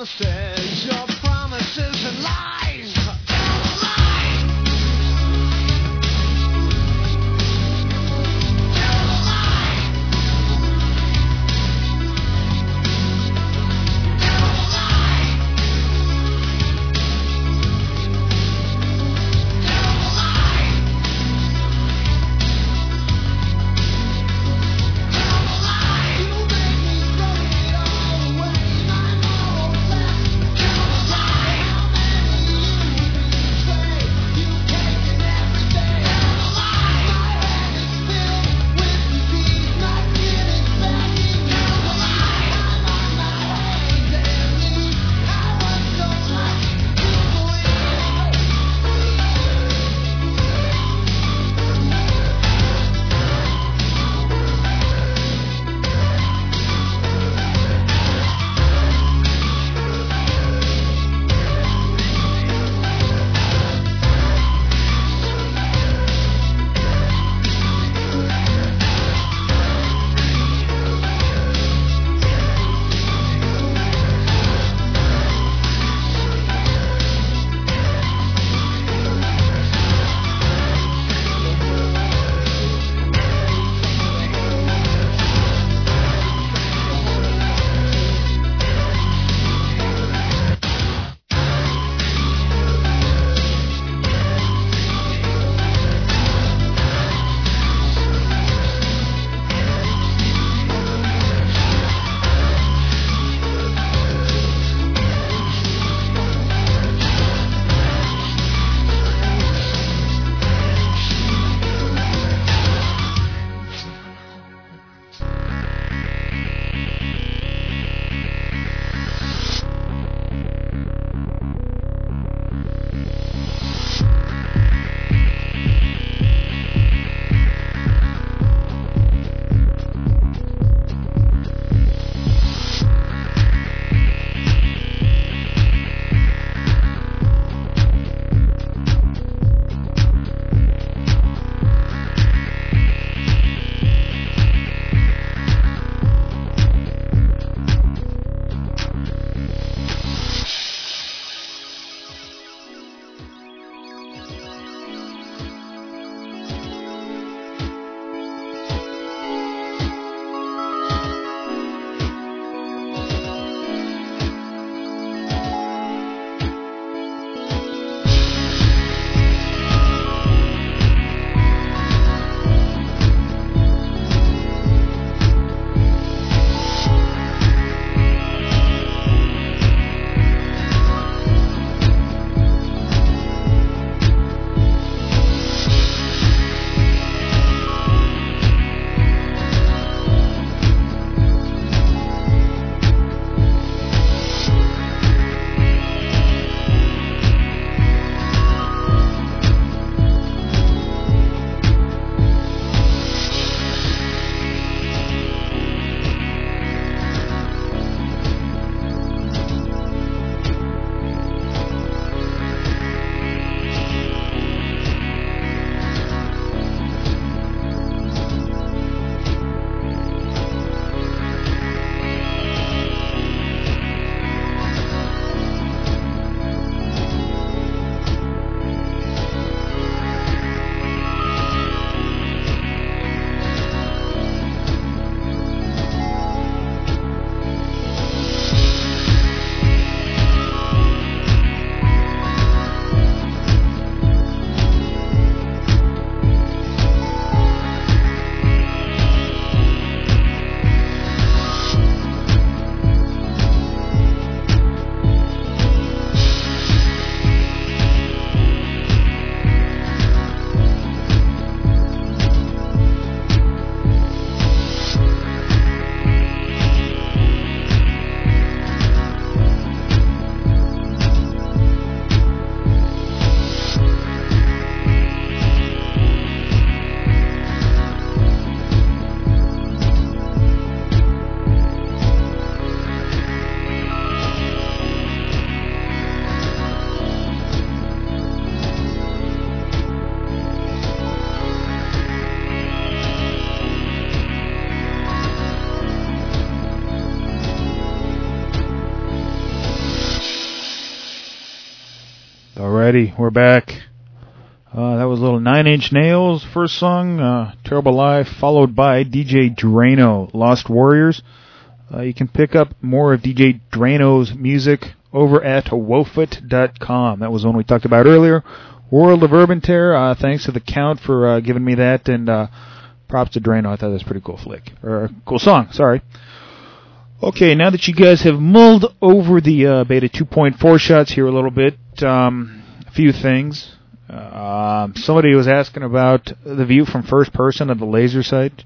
B: understands your promises and lies. Tell a lie. Tell a lie. Tell a lie. Tell a lie. Tell a lie. You make me throw it all away. My morals left. Tell a lie.
C: Alrighty, we're back. That was a little 9 Inch Nails first song, Terrible Life, followed by DJ Drano, Lost Warriors. You can pick up more of DJ Drano's music over at wofoot.com. That was the one we talked about earlier. World of Urban Terror. Thanks to the Count for giving me that, and props to Drano. I thought that was a pretty cool flick. Or cool song, sorry. Okay, now that you guys have mulled over the Beta 2.4 shots here a little bit, a few things. Somebody was asking about the view from first person of the laser sight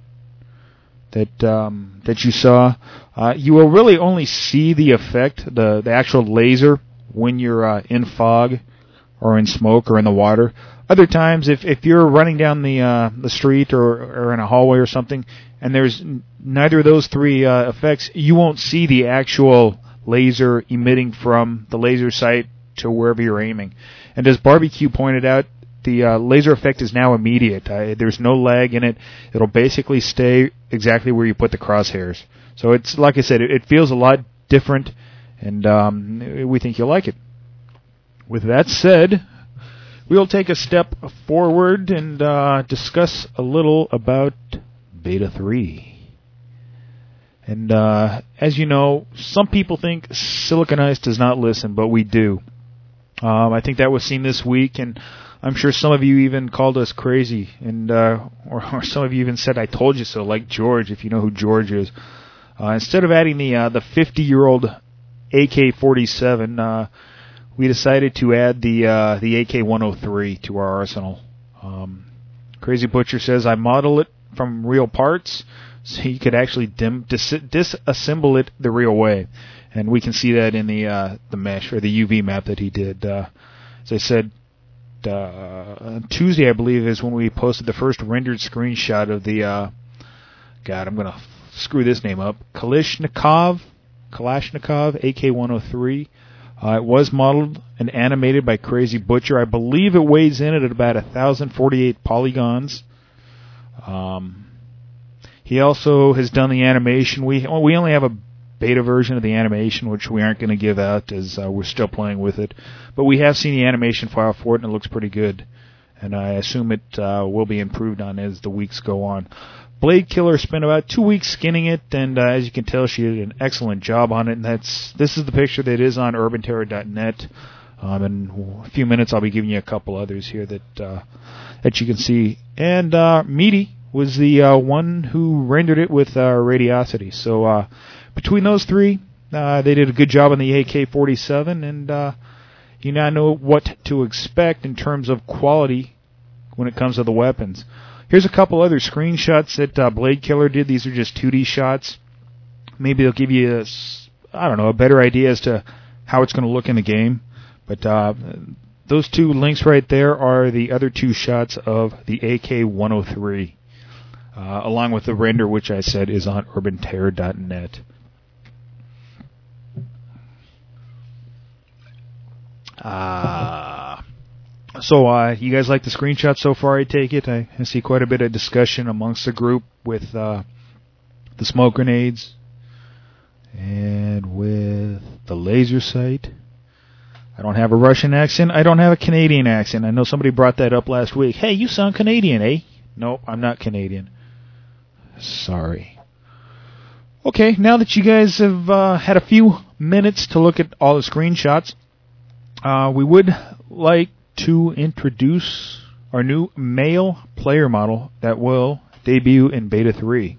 C: that you saw. You will really only see the effect, the actual laser, when you're in fog or in smoke or in the water. Other times, if you're running down the street or in a hallway or something, and there's neither of those three effects, you won't see the actual laser emitting from the laser sight to wherever you're aiming. And as Barbecue pointed out, the laser effect is now immediate. There's no lag in it. It'll basically stay exactly where you put the crosshairs. So it's, like I said, it feels a lot different, and we think you'll like it. With that said, we'll take a step forward and discuss a little about Beta 3. And as you know, some people think Silicon Ice does not listen, but we do. I think that was seen this week, and I'm sure some of you even called us crazy, and or some of you even said, "I told you so," like George, if you know who George is. Instead of adding the 50-year-old AK-47, we decided to add the AK-103 to our arsenal. Crazy Butcher says, I model it from real parts, so you could actually disassemble it the real way. And we can see that in the mesh, or the UV map that he did. As I said, Tuesday, I believe, is when we posted the first rendered screenshot of the, God, I'm going to screw this name up, Kalashnikov AK-103. It was modeled and animated by Crazy Butcher. I believe it weighs in at about 1,048 polygons. He also has done the animation. We only have a beta version of the animation, which we aren't going to give out as we're still playing with it. But we have seen the animation file for it, and it looks pretty good. And I assume it will be improved on as the weeks go on. Blade Killer spent about 2 weeks skinning it, and as you can tell, she did an excellent job on it. And this is the picture that is on urbanterror.net. In a few minutes, I'll be giving you a couple others here that you can see. And Meaty was the one who rendered it with Radiosity. So between those three, they did a good job on the AK-47, and you now know what to expect in terms of quality when it comes to the weapons. Here's a couple other screenshots that Blade Killer did. These are just 2D shots. Maybe they'll give you a better idea as to how it's going to look in the game. But those two links right there are the other two shots of the AK-103, along with the render, which I said is on urbanterror.net. So you guys like the screenshot so far, I take it? I see quite a bit of discussion amongst the group with the smoke grenades and with the laser sight. I don't have a Russian accent. I don't have a Canadian accent. I know somebody brought that up last week. Hey, you sound Canadian, eh? Nope, I'm not Canadian. Sorry. Okay, now that you guys have had a few minutes to look at all the screenshots, we would like to introduce our new male player model that will debut in Beta 3.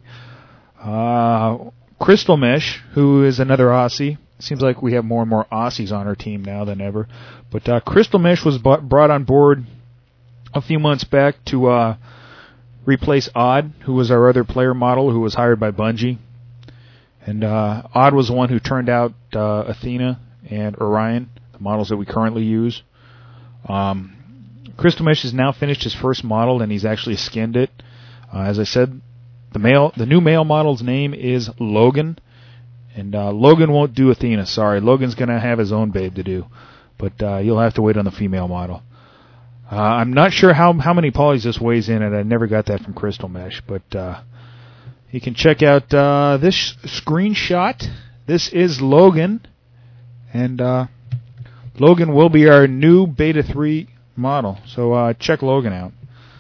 C: Crystal Mesh, who is another Aussie. Seems like we have more and more Aussies on our team now than ever. But Crystal Mesh was brought on board a few months back to replace Odd, who was our other player model who was hired by Bungie. And Odd was the one who turned out Athena and Orion, the models that we currently use. Crystal Mesh has now finished his first model, and he's actually skinned it. As I said, the new male model's name is Logan, and Logan won't do Athena. Sorry, Logan's gonna have his own babe to do, but you'll have to wait on the female model. I'm not sure how many polys this weighs in, and I never got that from Crystal Mesh, but you can check out this screenshot. This is Logan, and Logan will be our new Beta 3 model. So check Logan out.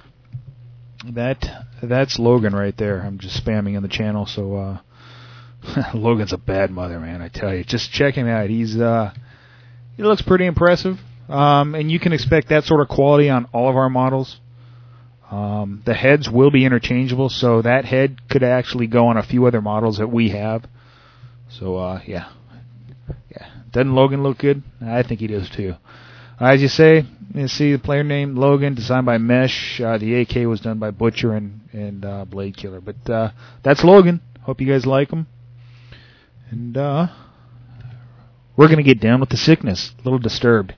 C: That's Logan right there. I'm just spamming in the channel. So Logan's a bad mother, man. I tell you, just check him out. He looks pretty impressive, and you can expect that sort of quality on all of our models. The heads will be interchangeable, so that head could actually go on a few other models that we have. So yeah. Doesn't Logan look good? I think he does too. As you say, you see the player name Logan, designed by Mesh. The AK was done by Butcher and Blade Killer. But that's Logan. Hope you guys like him. And we're going to get down with the sickness. A little Disturbed.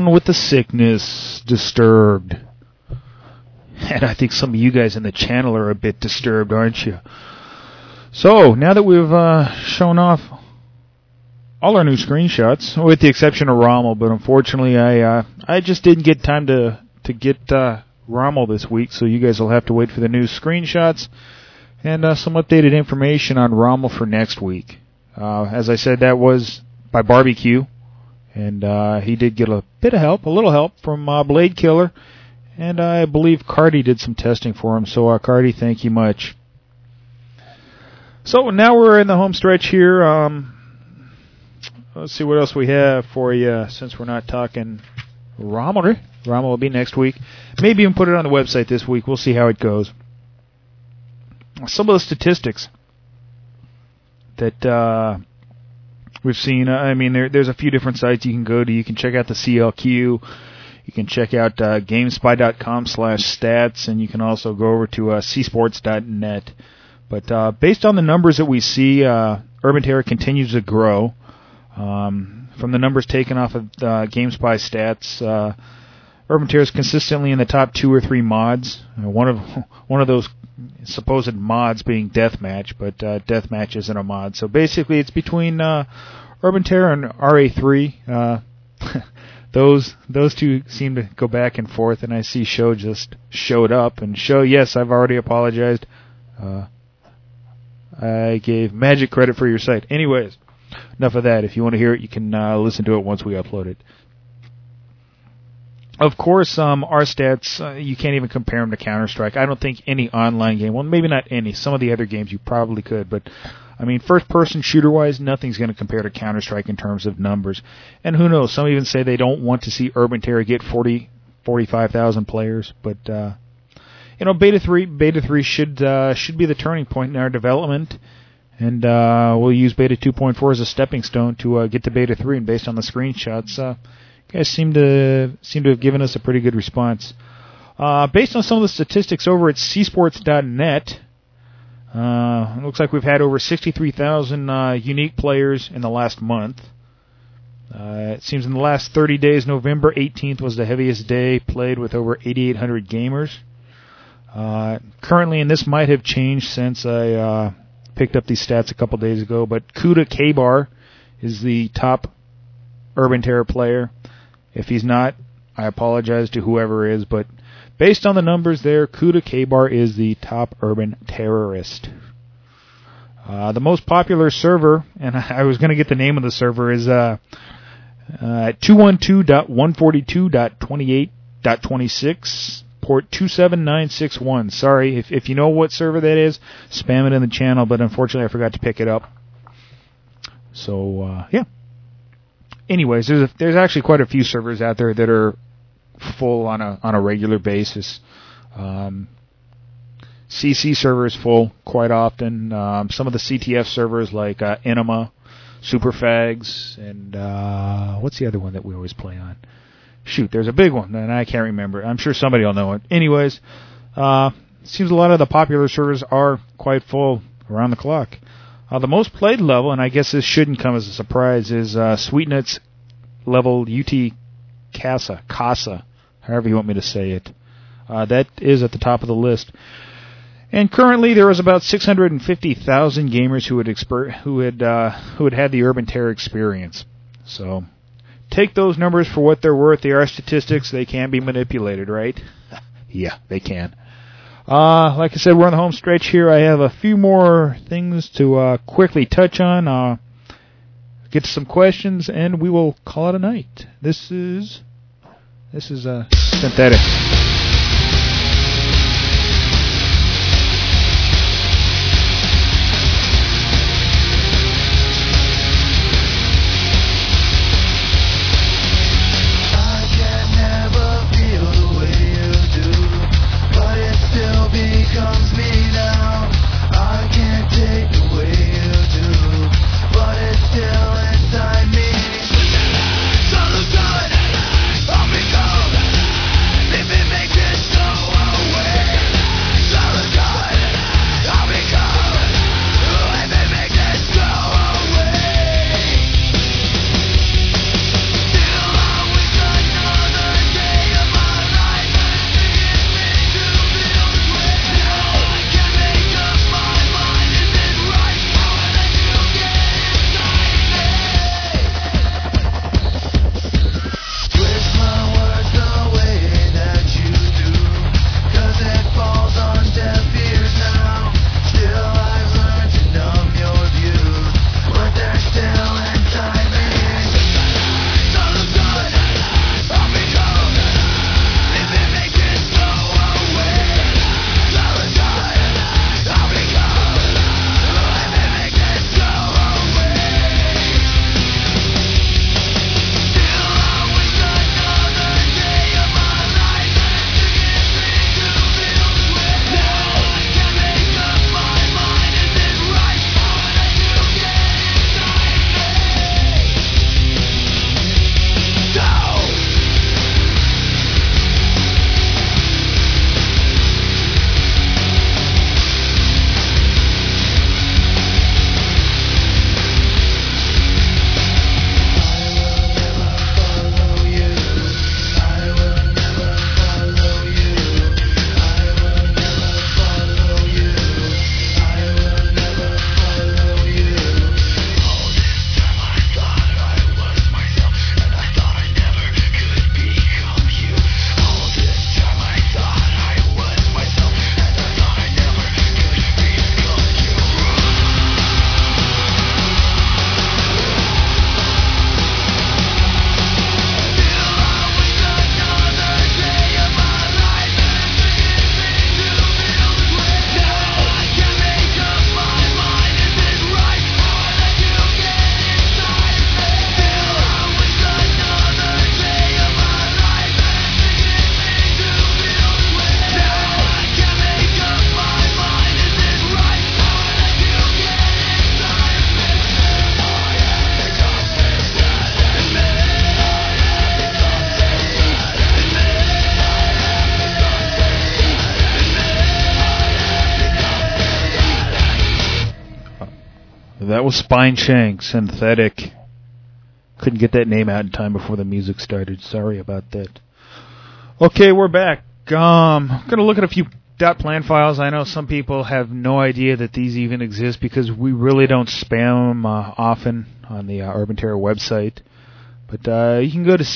C: down with the sickness, disturbed. And I think some of you guys in the channel are a bit disturbed, aren't you? So, now that we've shown off all our new screenshots, with the exception of Rommel, but unfortunately I just didn't get time to get Rommel this week, so you guys will have to wait for the new screenshots and some updated information on Rommel for next week. As I said, that was by Barbecue, and he did get a little help from Blade Killer, and I believe Cardi did some testing for him, so Cardi, thank you much. So now we're in the home stretch here. Let's see what else we have for you since we're not talking Rommel. Rommel will be next week. Maybe even put it on the website this week. We'll see how it goes. Some of the statistics that we've seen. I mean, there's a few different sites you can go to. You can check out the CLQ. You can check out GameSpy.com/stats, and you can also go over to csports.net. But based on the numbers that we see, Urban Terror continues to grow. From the numbers taken off of GameSpy stats, Urban Terror is consistently in the top 2 or 3 mods. One of those supposed mods being Deathmatch, but Deathmatch isn't a mod. So basically, it's between Urban Terror and RA3. Those two seem to go back and forth, and I see Show just showed up. And Show, yes, I've already apologized. I gave Magic credit for your site. Anyways, enough of that. If you want to hear it, you can listen to it once we upload it. Of course, our stats, you can't even compare them to Counter-Strike. I don't think any online game, well, maybe not any. Some of the other games you probably could, but I mean, first-person shooter-wise, nothing's going to compare to Counter-Strike in terms of numbers. And who knows? Some even say they don't want to see Urban Terror get 45,000 players. But Beta 3 should be the turning point in our development, and we'll use Beta 2.4 as a stepping stone to get to Beta 3. And based on the screenshots, you guys seem to have given us a pretty good response. Based on some of the statistics over at csports.net. It looks like we've had over 63,000 unique players in the last month. It seems in the last 30 days, November 18th was the heaviest day, played with over 8,800 gamers. Currently, and this might have changed since I picked up these stats a couple days ago, but Kuda K-Bar is the top Urban Terror player. If he's not, I apologize to whoever is, but based on the numbers there, Kuda K-Bar is the top Urban Terrorist. The most popular server, and I was going to get the name of the server, is 212.142.28.26, port 27961. Sorry, if you know what server that is, spam it in the channel, but unfortunately I forgot to pick it up. So, yeah. Anyways, there's actually quite a few servers out there that are full on a regular basis. CC server is full quite often. Some of the CTF servers like Enema, Superfags, and what's the other one that we always play on? Shoot, there's a big one, and I can't remember. I'm sure somebody will know it. Anyways, seems a lot of the popular servers are quite full around the clock. The most played level, and I guess this shouldn't come as a surprise, is Sweetnut's level UT Casa, however you want me to say it. That is at the top of the list. And currently there is about 650,000 gamers who had had the Urban Terror experience. So take those numbers for what they're worth. They are statistics. They can be manipulated, right? Yeah, they can. Like I said, we're on the home stretch here. I have a few more things to quickly touch on. Get to some questions, and we will call it a night. This is Synthetic.
B: Solution, I'll be gone. If it makes
C: That was Spine Shank, Synthetic. Couldn't get that name out in time before the music started. Sorry about that. Okay, we're back. I'm going to look at a few .plan files. I know some people have no idea that these even exist because we really don't spam them often on the Urban Terror website. But you can go to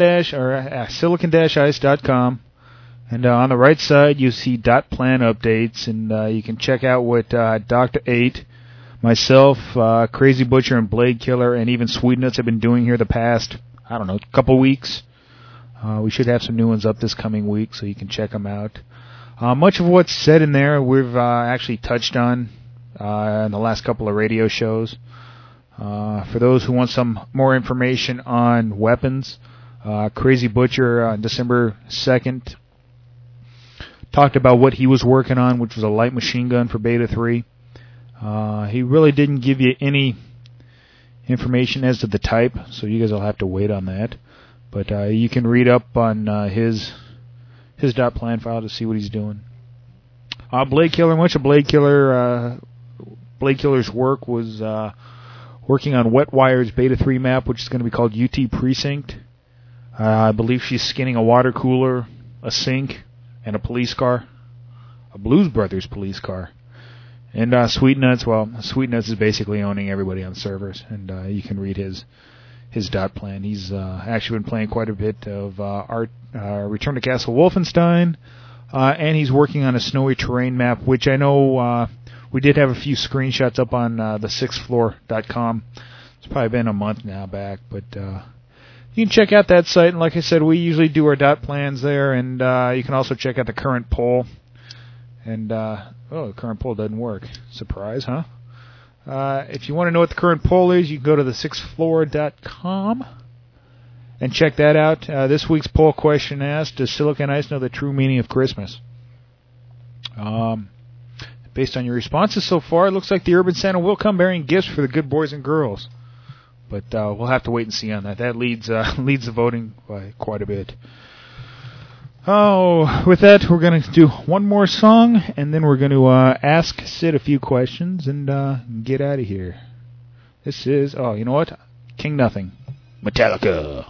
C: silicon-ice.com, and on the right side you see .plan updates, and you can check out what Dr. 8, myself, Crazy Butcher, and Blade Killer, and even Sweet Nuts have been doing here the past, couple weeks. We should have some new ones up this coming week, so you can check them out. Much of what's said in there we've actually touched on in the last couple of radio shows. For those who want some more information on weapons, Crazy Butcher on December 2nd talked about what he was working on, which was a light machine gun for Beta 3. He really didn't give you any information as to the type, so you guys will have to wait on that. But you can read up on his .plan file to see what he's doing. Blade Killer, much of Blade Killer's work was working on Wetwire's Beta 3 map, which is going to be called UT Precinct. I believe she's skinning a water cooler, a sink, and a police car. A Blues Brothers police car. And Sweet Nuts, Sweet Nuts is basically owning everybody on servers, and you can read his .plan. He's actually been playing quite a bit of Return to Castle Wolfenstein, and he's working on a snowy terrain map, which I know we did have a few screenshots up on the sixthfloor.com. It's probably been a month now back, but you can check out that site. And like I said, we usually do our .plans there, and you can also check out the current poll. And the current poll doesn't work. Surprise, huh? If you want to know what the current poll is, you can go to the sixthfloor.com and check that out. This week's poll question asked, does Silicon Ice know the true meaning of Christmas? Based on your responses so far, it looks like the Urban Santa will come bearing gifts for the good boys and girls. But we'll have to wait and see on that. That leads the voting by quite a bit. Oh, with that, we're going to do one more song, and then we're going to ask Sid a few questions and get out of here. This is, you know what? King Nothing. Metallica.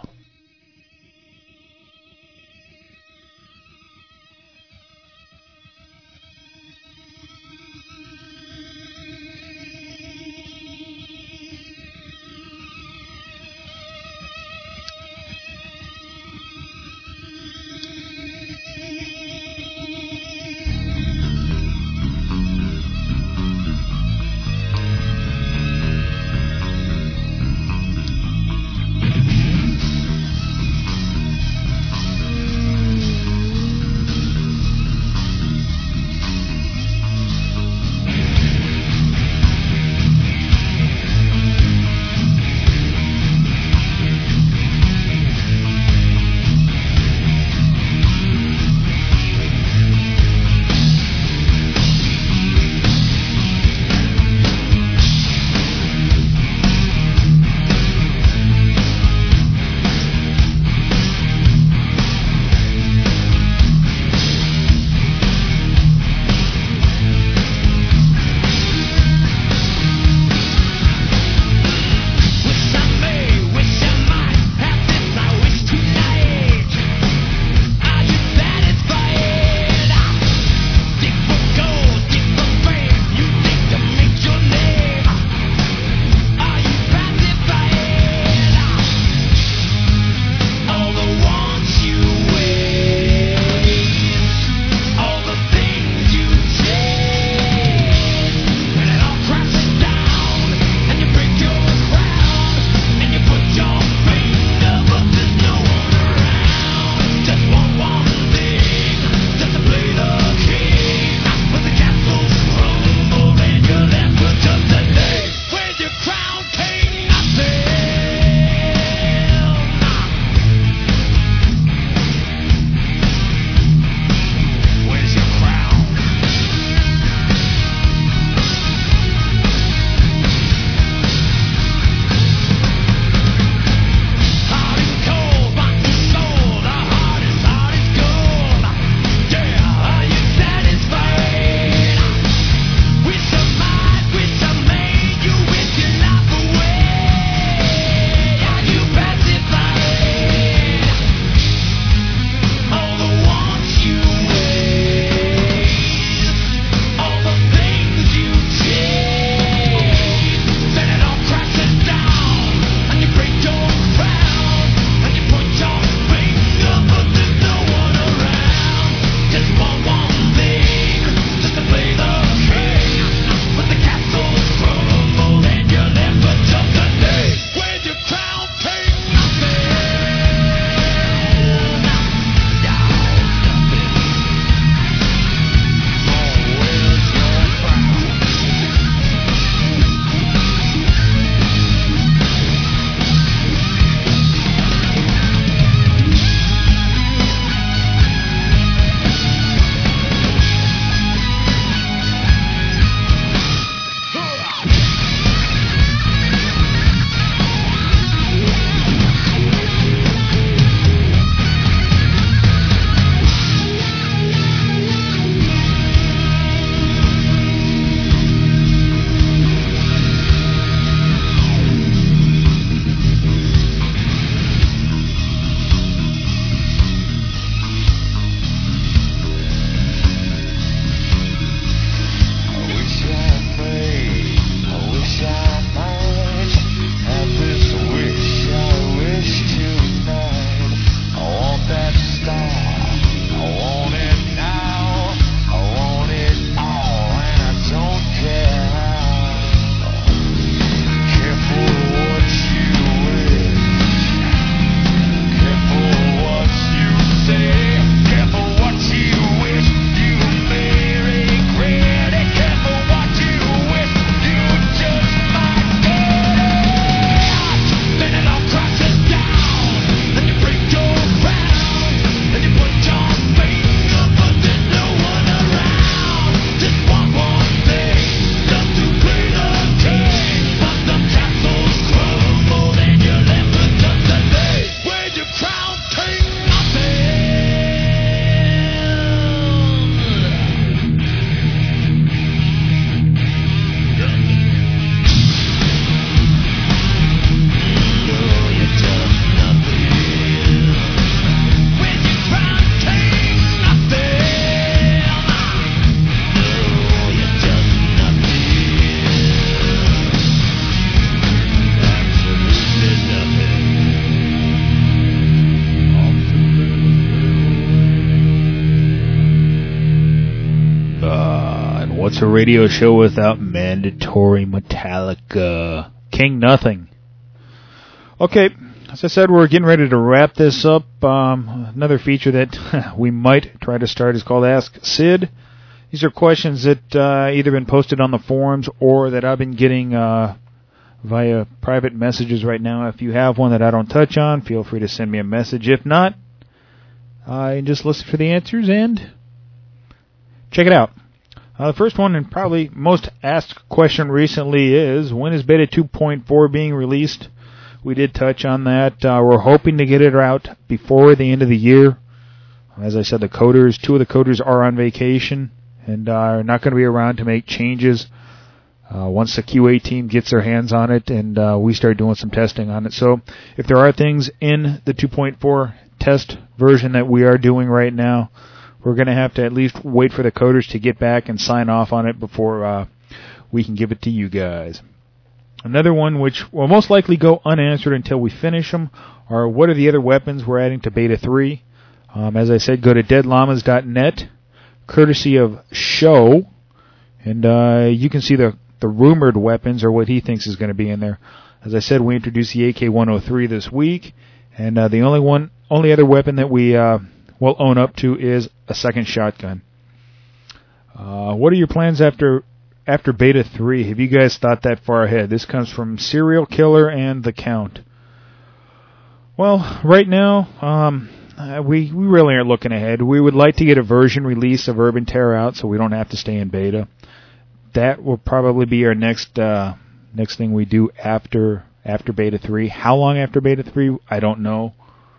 C: What's a radio show without mandatory Metallica? King Nothing. Okay, as I said, we're getting ready to wrap this up. Another feature that we might try to start is called Ask Sid. These are questions that either been posted on the forums or that I've been getting via private messages right now. If you have one that I don't touch on, feel free to send me a message. If not, just listen for the answers and check it out. The first one and probably most asked question recently is, when is Beta 2.4 being released? We did touch on that. We're hoping to get it out before the end of the year. As I said, two of the coders are on vacation and are not going to be around to make changes once the QA team gets their hands on it and we start doing some testing on it. So if there are things in the 2.4 test version that we are doing right now, we're going to have to at least wait for the coders to get back and sign off on it before we can give it to you guys. Another one which will most likely go unanswered until we finish them are, what are the other weapons we're adding to Beta 3? As I said, go to deadllamas.net, courtesy of Show, and you can see the rumored weapons or what he thinks is going to be in there. As I said, we introduced the AK-103 this week, and the only other weapon that we will own up to is a second shotgun. What are your plans after Beta 3? Have you guys thought that far ahead? This comes from Serial Killer and The Count. Well, right now, we really aren't looking ahead. We would like to get a version release of Urban Terror out so we don't have to stay in beta. That will probably be our next thing we do after Beta 3. How long after Beta 3? I don't know.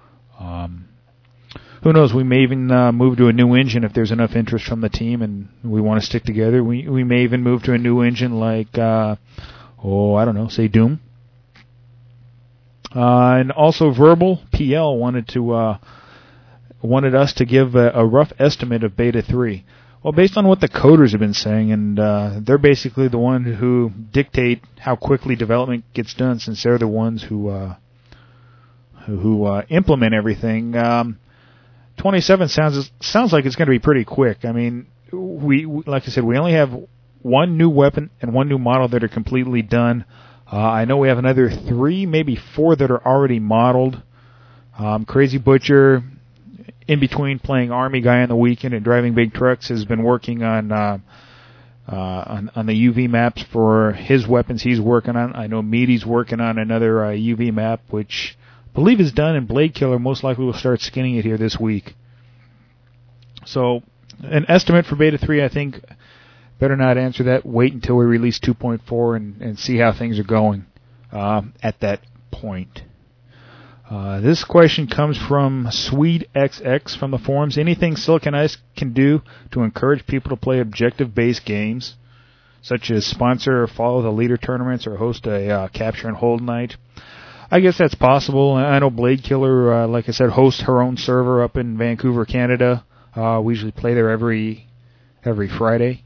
C: Who knows? We may even move to a new engine if there's enough interest from the team and we want to stick together. We may even move to a new engine like, I don't know, say Doom. And also Verbal PL wanted us to give a rough estimate of Beta 3. Well, based on what the coders have been saying, and they're basically the one who dictate how quickly development gets done, since they're the ones who implement everything. 27 sounds like it's going to be pretty quick. I mean, we like I said, we only have one new weapon and one new model that are completely done. I know we have another 3, maybe 4 that are already modeled. Crazy Butcher, in between playing Army Guy on the weekend and driving big trucks, has been working on the UV maps for his weapons he's working on. I know Meaty's working on another UV map, which I believe is done, and Blade Killer most likely will start skinning it here this week. So, an estimate for Beta 3, I think, better not answer that. Wait until we release 2.4 and see how things are going at that point. This question comes from SwedeXX from the forums. Anything Silicon Ice can do to encourage people to play objective-based games, such as sponsor or follow the leader tournaments or host a capture and hold night? I guess that's possible. I know Blade Killer, like I said, hosts her own server up in Vancouver, Canada. We usually play there every Friday.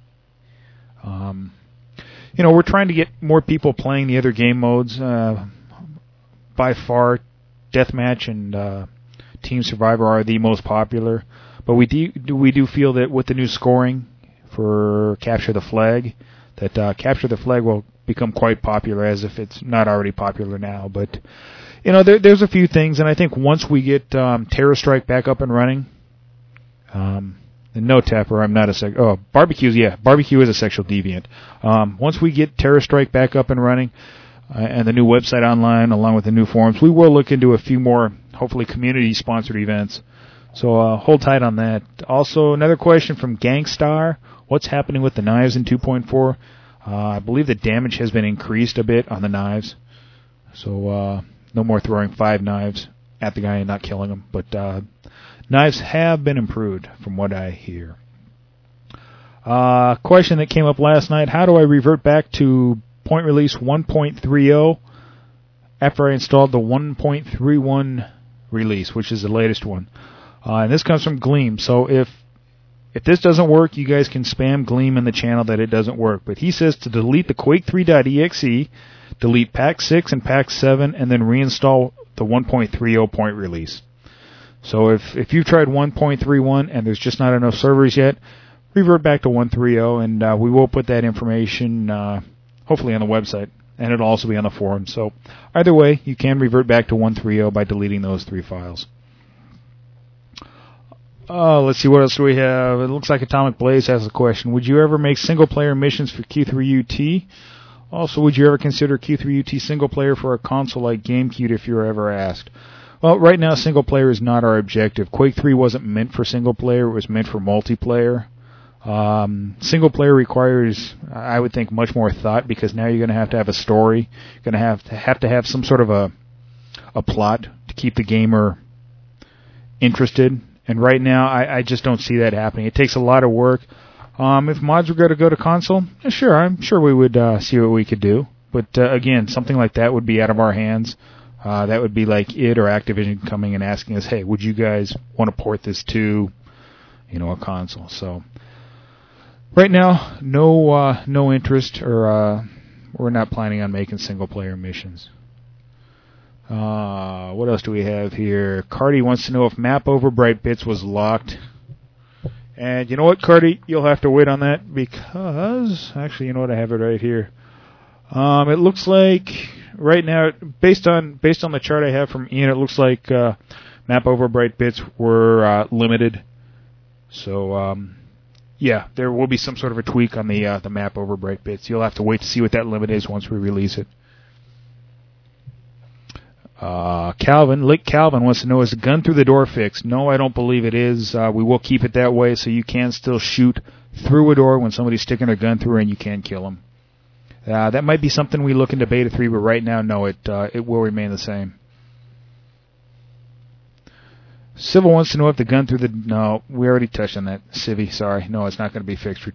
C: We're trying to get more people playing the other game modes. By far, Deathmatch and Team Survivor are the most popular. But we do feel that with the new scoring for Capture the Flag, that Capture the Flag will become quite popular, as if it's not already popular now. But there's a few things, and I think once we get Terror Strike back up and running, and no Tapper, I'm not a Barbecue is a sexual deviant. Once we get Terror Strike back up and running, and the new website online, along with the new forums, we will look into a few more, hopefully, community-sponsored events. So hold tight on that. Also, another question from Gangstar. What's happening with the knives in 2.4? I believe the damage has been increased a bit on the knives. So no more throwing 5 knives at the guy and not killing him. But knives have been improved, from what I hear. Question that came up last night. How do I revert back to point release 1.30 after I installed the 1.31 release, which is the latest one? And this comes from Gleam. So if this doesn't work, you guys can spam Gleam in the channel that it doesn't work. But he says to delete the Quake3.exe, delete Pack 6 and Pack 7, and then reinstall the 1.30 point release. So if you've tried 1.31 and there's just not enough servers yet, revert back to 130, and we will put that information hopefully on the website, and it'll also be on the forum. So either way, you can revert back to 130 by deleting those 3 files. Let's see, what else do we have? It looks like Atomic Blaze has a question. Would you ever make single-player missions for Q3UT? Also, would you ever consider Q3UT single-player for a console like GameCube if you were ever asked? Well, right now, single-player is not our objective. Quake 3 wasn't meant for single-player. It was meant for multiplayer. Single-player requires, I would think, much more thought, because now you're going to have a story. You're going to have some sort of a plot to keep the gamer interested. And right now, I just don't see that happening. It takes a lot of work. If mods were going to go to console, sure, I'm sure we would see what we could do. But again, something like that would be out of our hands. That would be like id or Activision coming and asking us, hey, would you guys want to port this to, a console? So right now, no interest, or we're not planning on making single-player missions. What else do we have here? Cardi wants to know if Map Over Bright Bits was locked. And you know what, Cardi? You'll have to wait on that, because... Actually, you know what? I have it right here. It looks like, right now, based on the chart I have from Ian, it looks like Map Over Bright Bits were limited. So, yeah, there will be some sort of a tweak on the Map Over Bright Bits. You'll have to wait to see what that limit is once we release it. Lake Calvin wants to know, is the gun through the door fixed? No, I don't believe it is. We will keep it that way, so you can still shoot through a door when somebody's sticking their gun through, and you can kill them. That might be something we look into Beta 3, but right now, no, it will remain the same. Civil wants to know if the gun through the... No, we already touched on that. Civvy, sorry. No, it's not going to be fixed for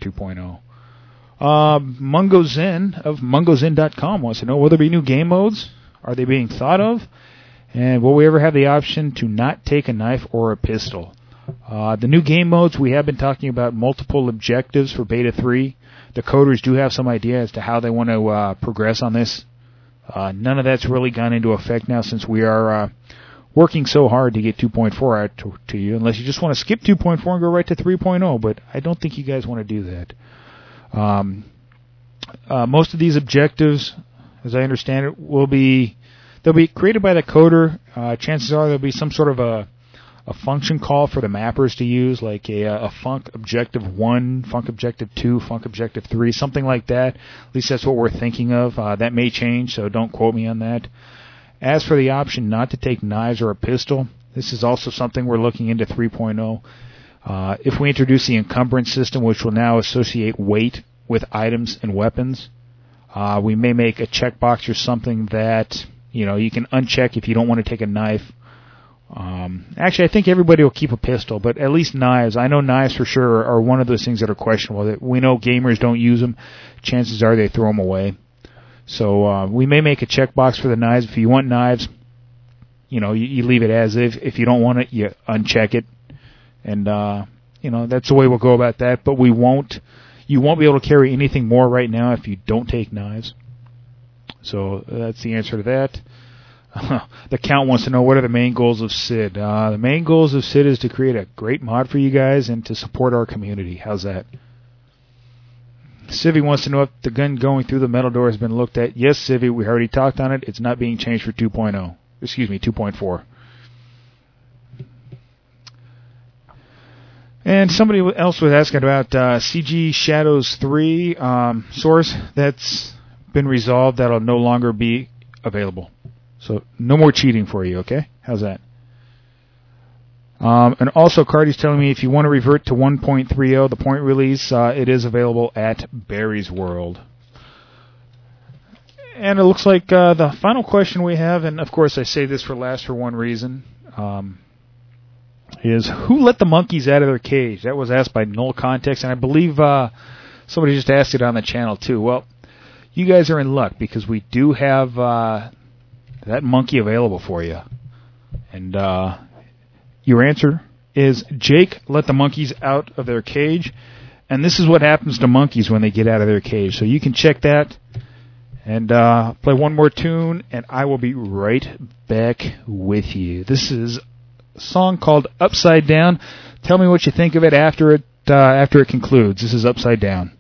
C: 2.0. Mungo Zen of mungozen.com wants to know, will there be new game modes? Are they being thought of? And will we ever have the option to not take a knife or a pistol? The new game modes, we have been talking about multiple objectives for Beta 3. The coders do have some idea as to how they want to progress on this. None of that's really gone into effect now, since we are working so hard to get 2.4 out to you, unless you just want to skip 2.4 and go right to 3.0, but I don't think you guys want to do that. Most of these objectives, as I understand it, they'll be created by the coder. Chances are there'll be some sort of a function call for the mappers to use, like a Func Objective 1, Func Objective 2, Func Objective 3, something like that. At least that's what we're thinking of. That may change, so don't quote me on that. As for the option not to take knives or a pistol, this is also something we're looking into 3.0. If we introduce the encumbrance system, which will now associate weight with items and weapons, we may make a checkbox or something that, you can uncheck if you don't want to take a knife. Actually, I think everybody will keep a pistol, but at least knives. I know knives for sure are one of those things that are questionable. That we know gamers don't use them. Chances are they throw them away. So we may make a checkbox for the knives. If you want knives, you leave it as if. If you don't want it, you uncheck it. And, that's the way we'll go about that. But you won't be able to carry anything more right now if you don't take knives. So that's the answer to that. The Count wants to know, what are the main goals of SID? The main goals of SID is to create a great mod for you guys and to support our community. How's that? Civvy wants to know if the gun going through the metal door has been looked at. Yes, Civvy, we already talked on it. It's not being changed for 2.0. Excuse me, 2.4. And somebody else was asking about CG Shadows 3 source. That's been resolved. That'll no longer be available. So no more cheating for you, okay? How's that? And also, Cardi's telling me if you want to revert to 1.30, the point release, it is available at Barry's World. And it looks like the final question we have, and of course I say this for last for one reason, is who let the monkeys out of their cage? That was asked by Null Context, and I believe somebody just asked it on the channel too. Well, you guys are in luck because we do have that monkey available for you. And your answer is Jake let the monkeys out of their cage. And this is what happens to monkeys when they get out of their cage. So you can check that and play one more tune, and I will be right back with you. This is a song called Upside Down. Tell me what you think of it after it. after it concludes. This is Upside Down.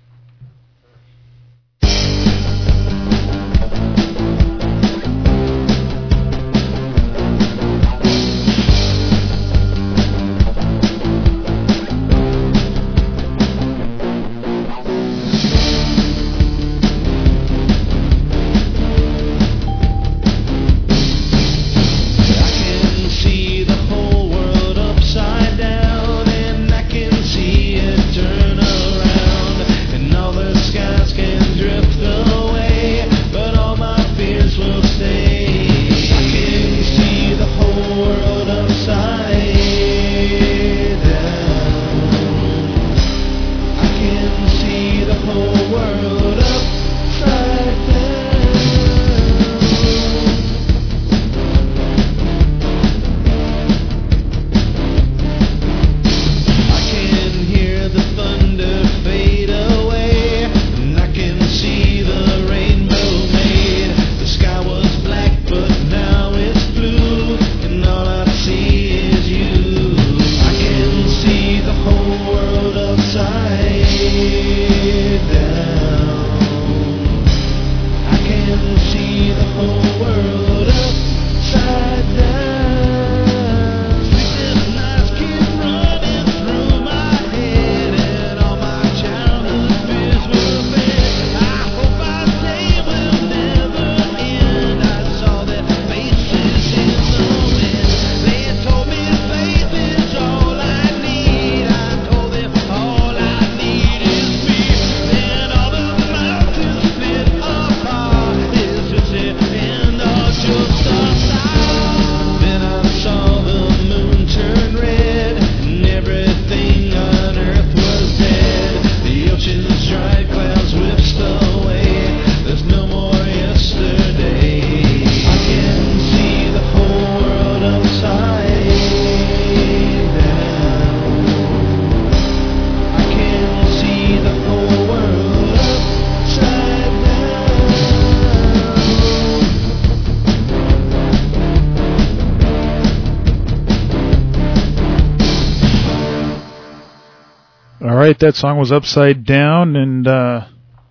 C: That song was Upside Down, and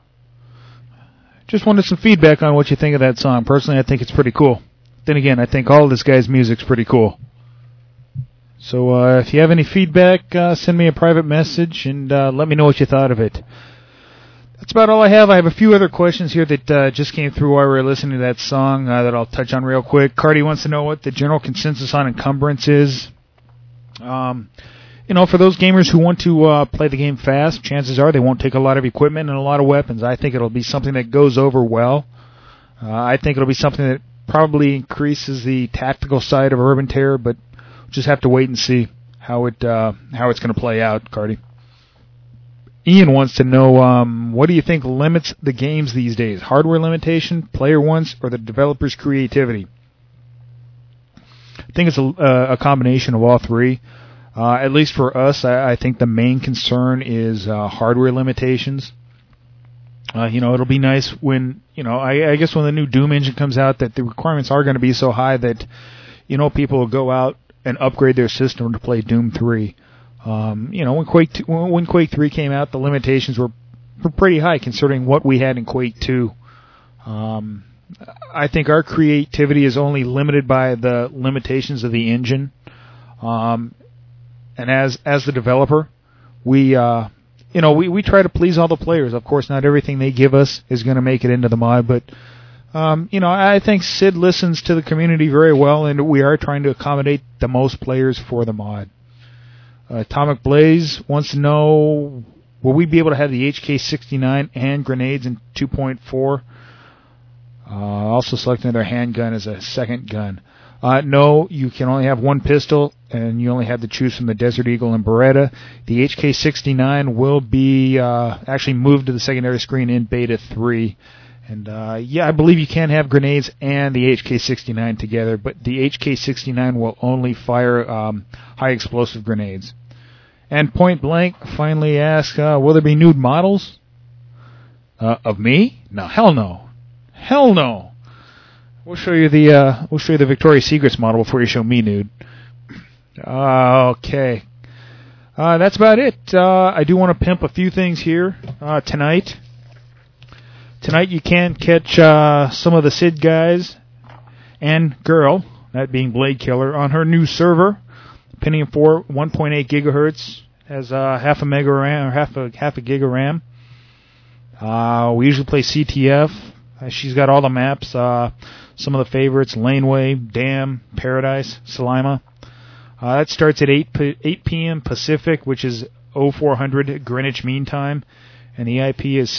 C: just wanted some feedback on what you think of that song. Personally, I think it's pretty cool. Then again, I think all of this guy's music's pretty cool. So if you have any feedback, send me a private message and let me know what you thought of it. That's about all I have. I have a few other questions here that just came through while we were listening to that song that I'll touch on real quick. Cardi wants to know what the general consensus on encumbrance is. For those gamers who want to play the game fast, chances are they won't take a lot of equipment and a lot of weapons. I think it'll be something that goes over well. I think it'll be something that probably increases the tactical side of Urban Terror, but we'll just have to wait and see how it's going to play out, Cardi. Ian wants to know, what do you think limits the games these days? Hardware limitation, player wants, or the developer's creativity? I think it's a combination of all three. At least for us, I think the main concern is hardware limitations. It'll be nice when, I guess when the new Doom engine comes out that the requirements are going to be so high that, people will go out and upgrade their system to play Doom 3. When Quake 3 came out, the limitations were pretty high considering what we had in Quake 2. I think our creativity is only limited by the limitations of the engine. And as the developer, we try to please all the players. Of course, not everything they give us is going to make it into the mod, but I think Sid listens to the community very well, and we are trying to accommodate the most players for the mod. Atomic Blaze wants to know, will we be able to have the HK-69 and grenades in 2.4? Also selecting their handgun as a second gun. No, you can only have one pistol, and you only have to choose from the Desert Eagle and Beretta. The HK-69 will be actually moved to the secondary screen in Beta 3. And, I believe you can have grenades and the HK-69 together, but the HK-69 will only fire high explosive grenades. And Point Blank finally asks, will there be nude models? Of me? No, hell no. Hell no. We'll show you the Victoria's Secrets model before you show me nude. Okay. That's about it. I do want to pimp a few things here tonight. Tonight you can catch some of the Sid guys and girl, that being Blade Killer, on her new server, Pentium 4, 1.8 gigahertz, has half a mega RAM or half a giga RAM. We usually play CTF. She's got all the maps, some of the favorites: Laneway, Dam, Paradise, Salima. That starts at 8 p.m. Pacific, which is 0400 Greenwich Mean Time, and the IP is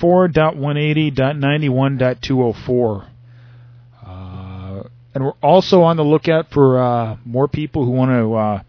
C: 64.180.91.204. And we're also on the lookout for more people who want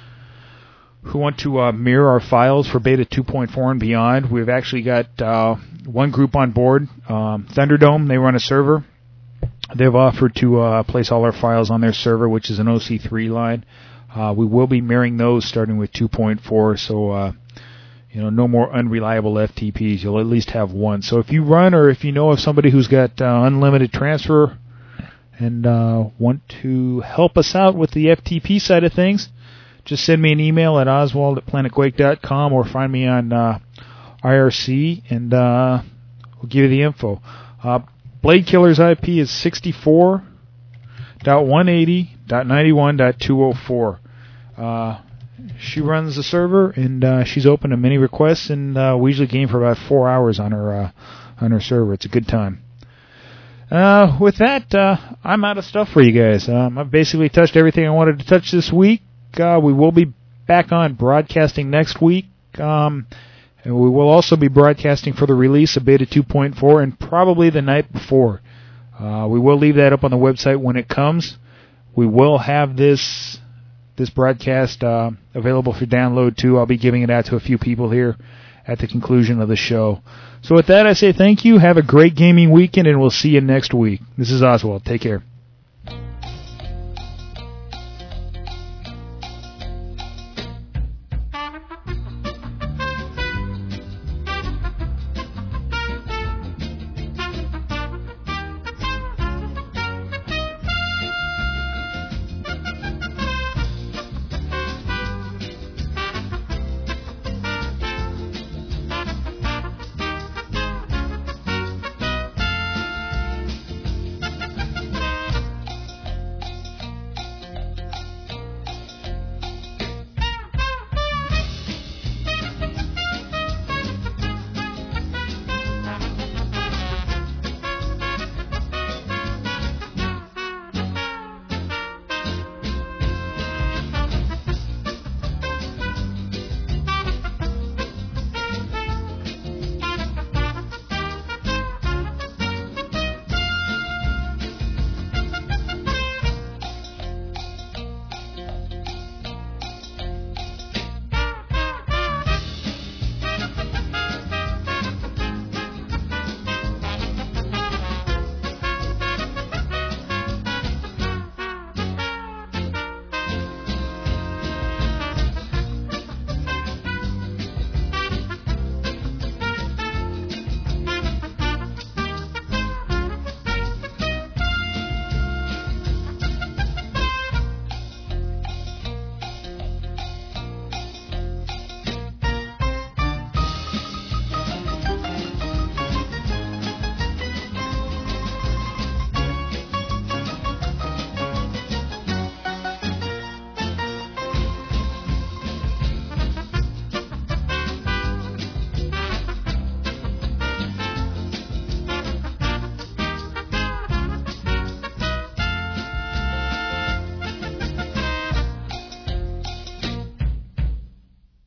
C: to mirror our files for Beta 2.4 and beyond. We've actually got one group on board, Thunderdome. They run a server. They've offered to place all our files on their server, which is an OC3 line. We will be mirroring those starting with 2.4, so no more unreliable FTPs. You'll at least have one. So if you run, or if you know of somebody who's got unlimited transfer and want to help us out with the FTP side of things, just send me an email at oswald@planetquake.com or find me on IRC, and we'll give you the info. Blade Killer's IP is 64.180.91.204. She runs the server, and she's open to many requests, and we usually game for about 4 hours on her server. It's a good time. With that, I'm out of stuff for you guys. I've basically touched everything I wanted to touch this week. We will be back on broadcasting next week, and we will also be broadcasting for the release of Beta 2.4 and probably the night before. We will leave that up on the website when it comes. We will have this broadcast available for download too. I'll be giving it out to a few people here at the conclusion of the show. So with that, I say thank you. Have a great gaming weekend, and we'll see you next week. This is Oswald. Take care.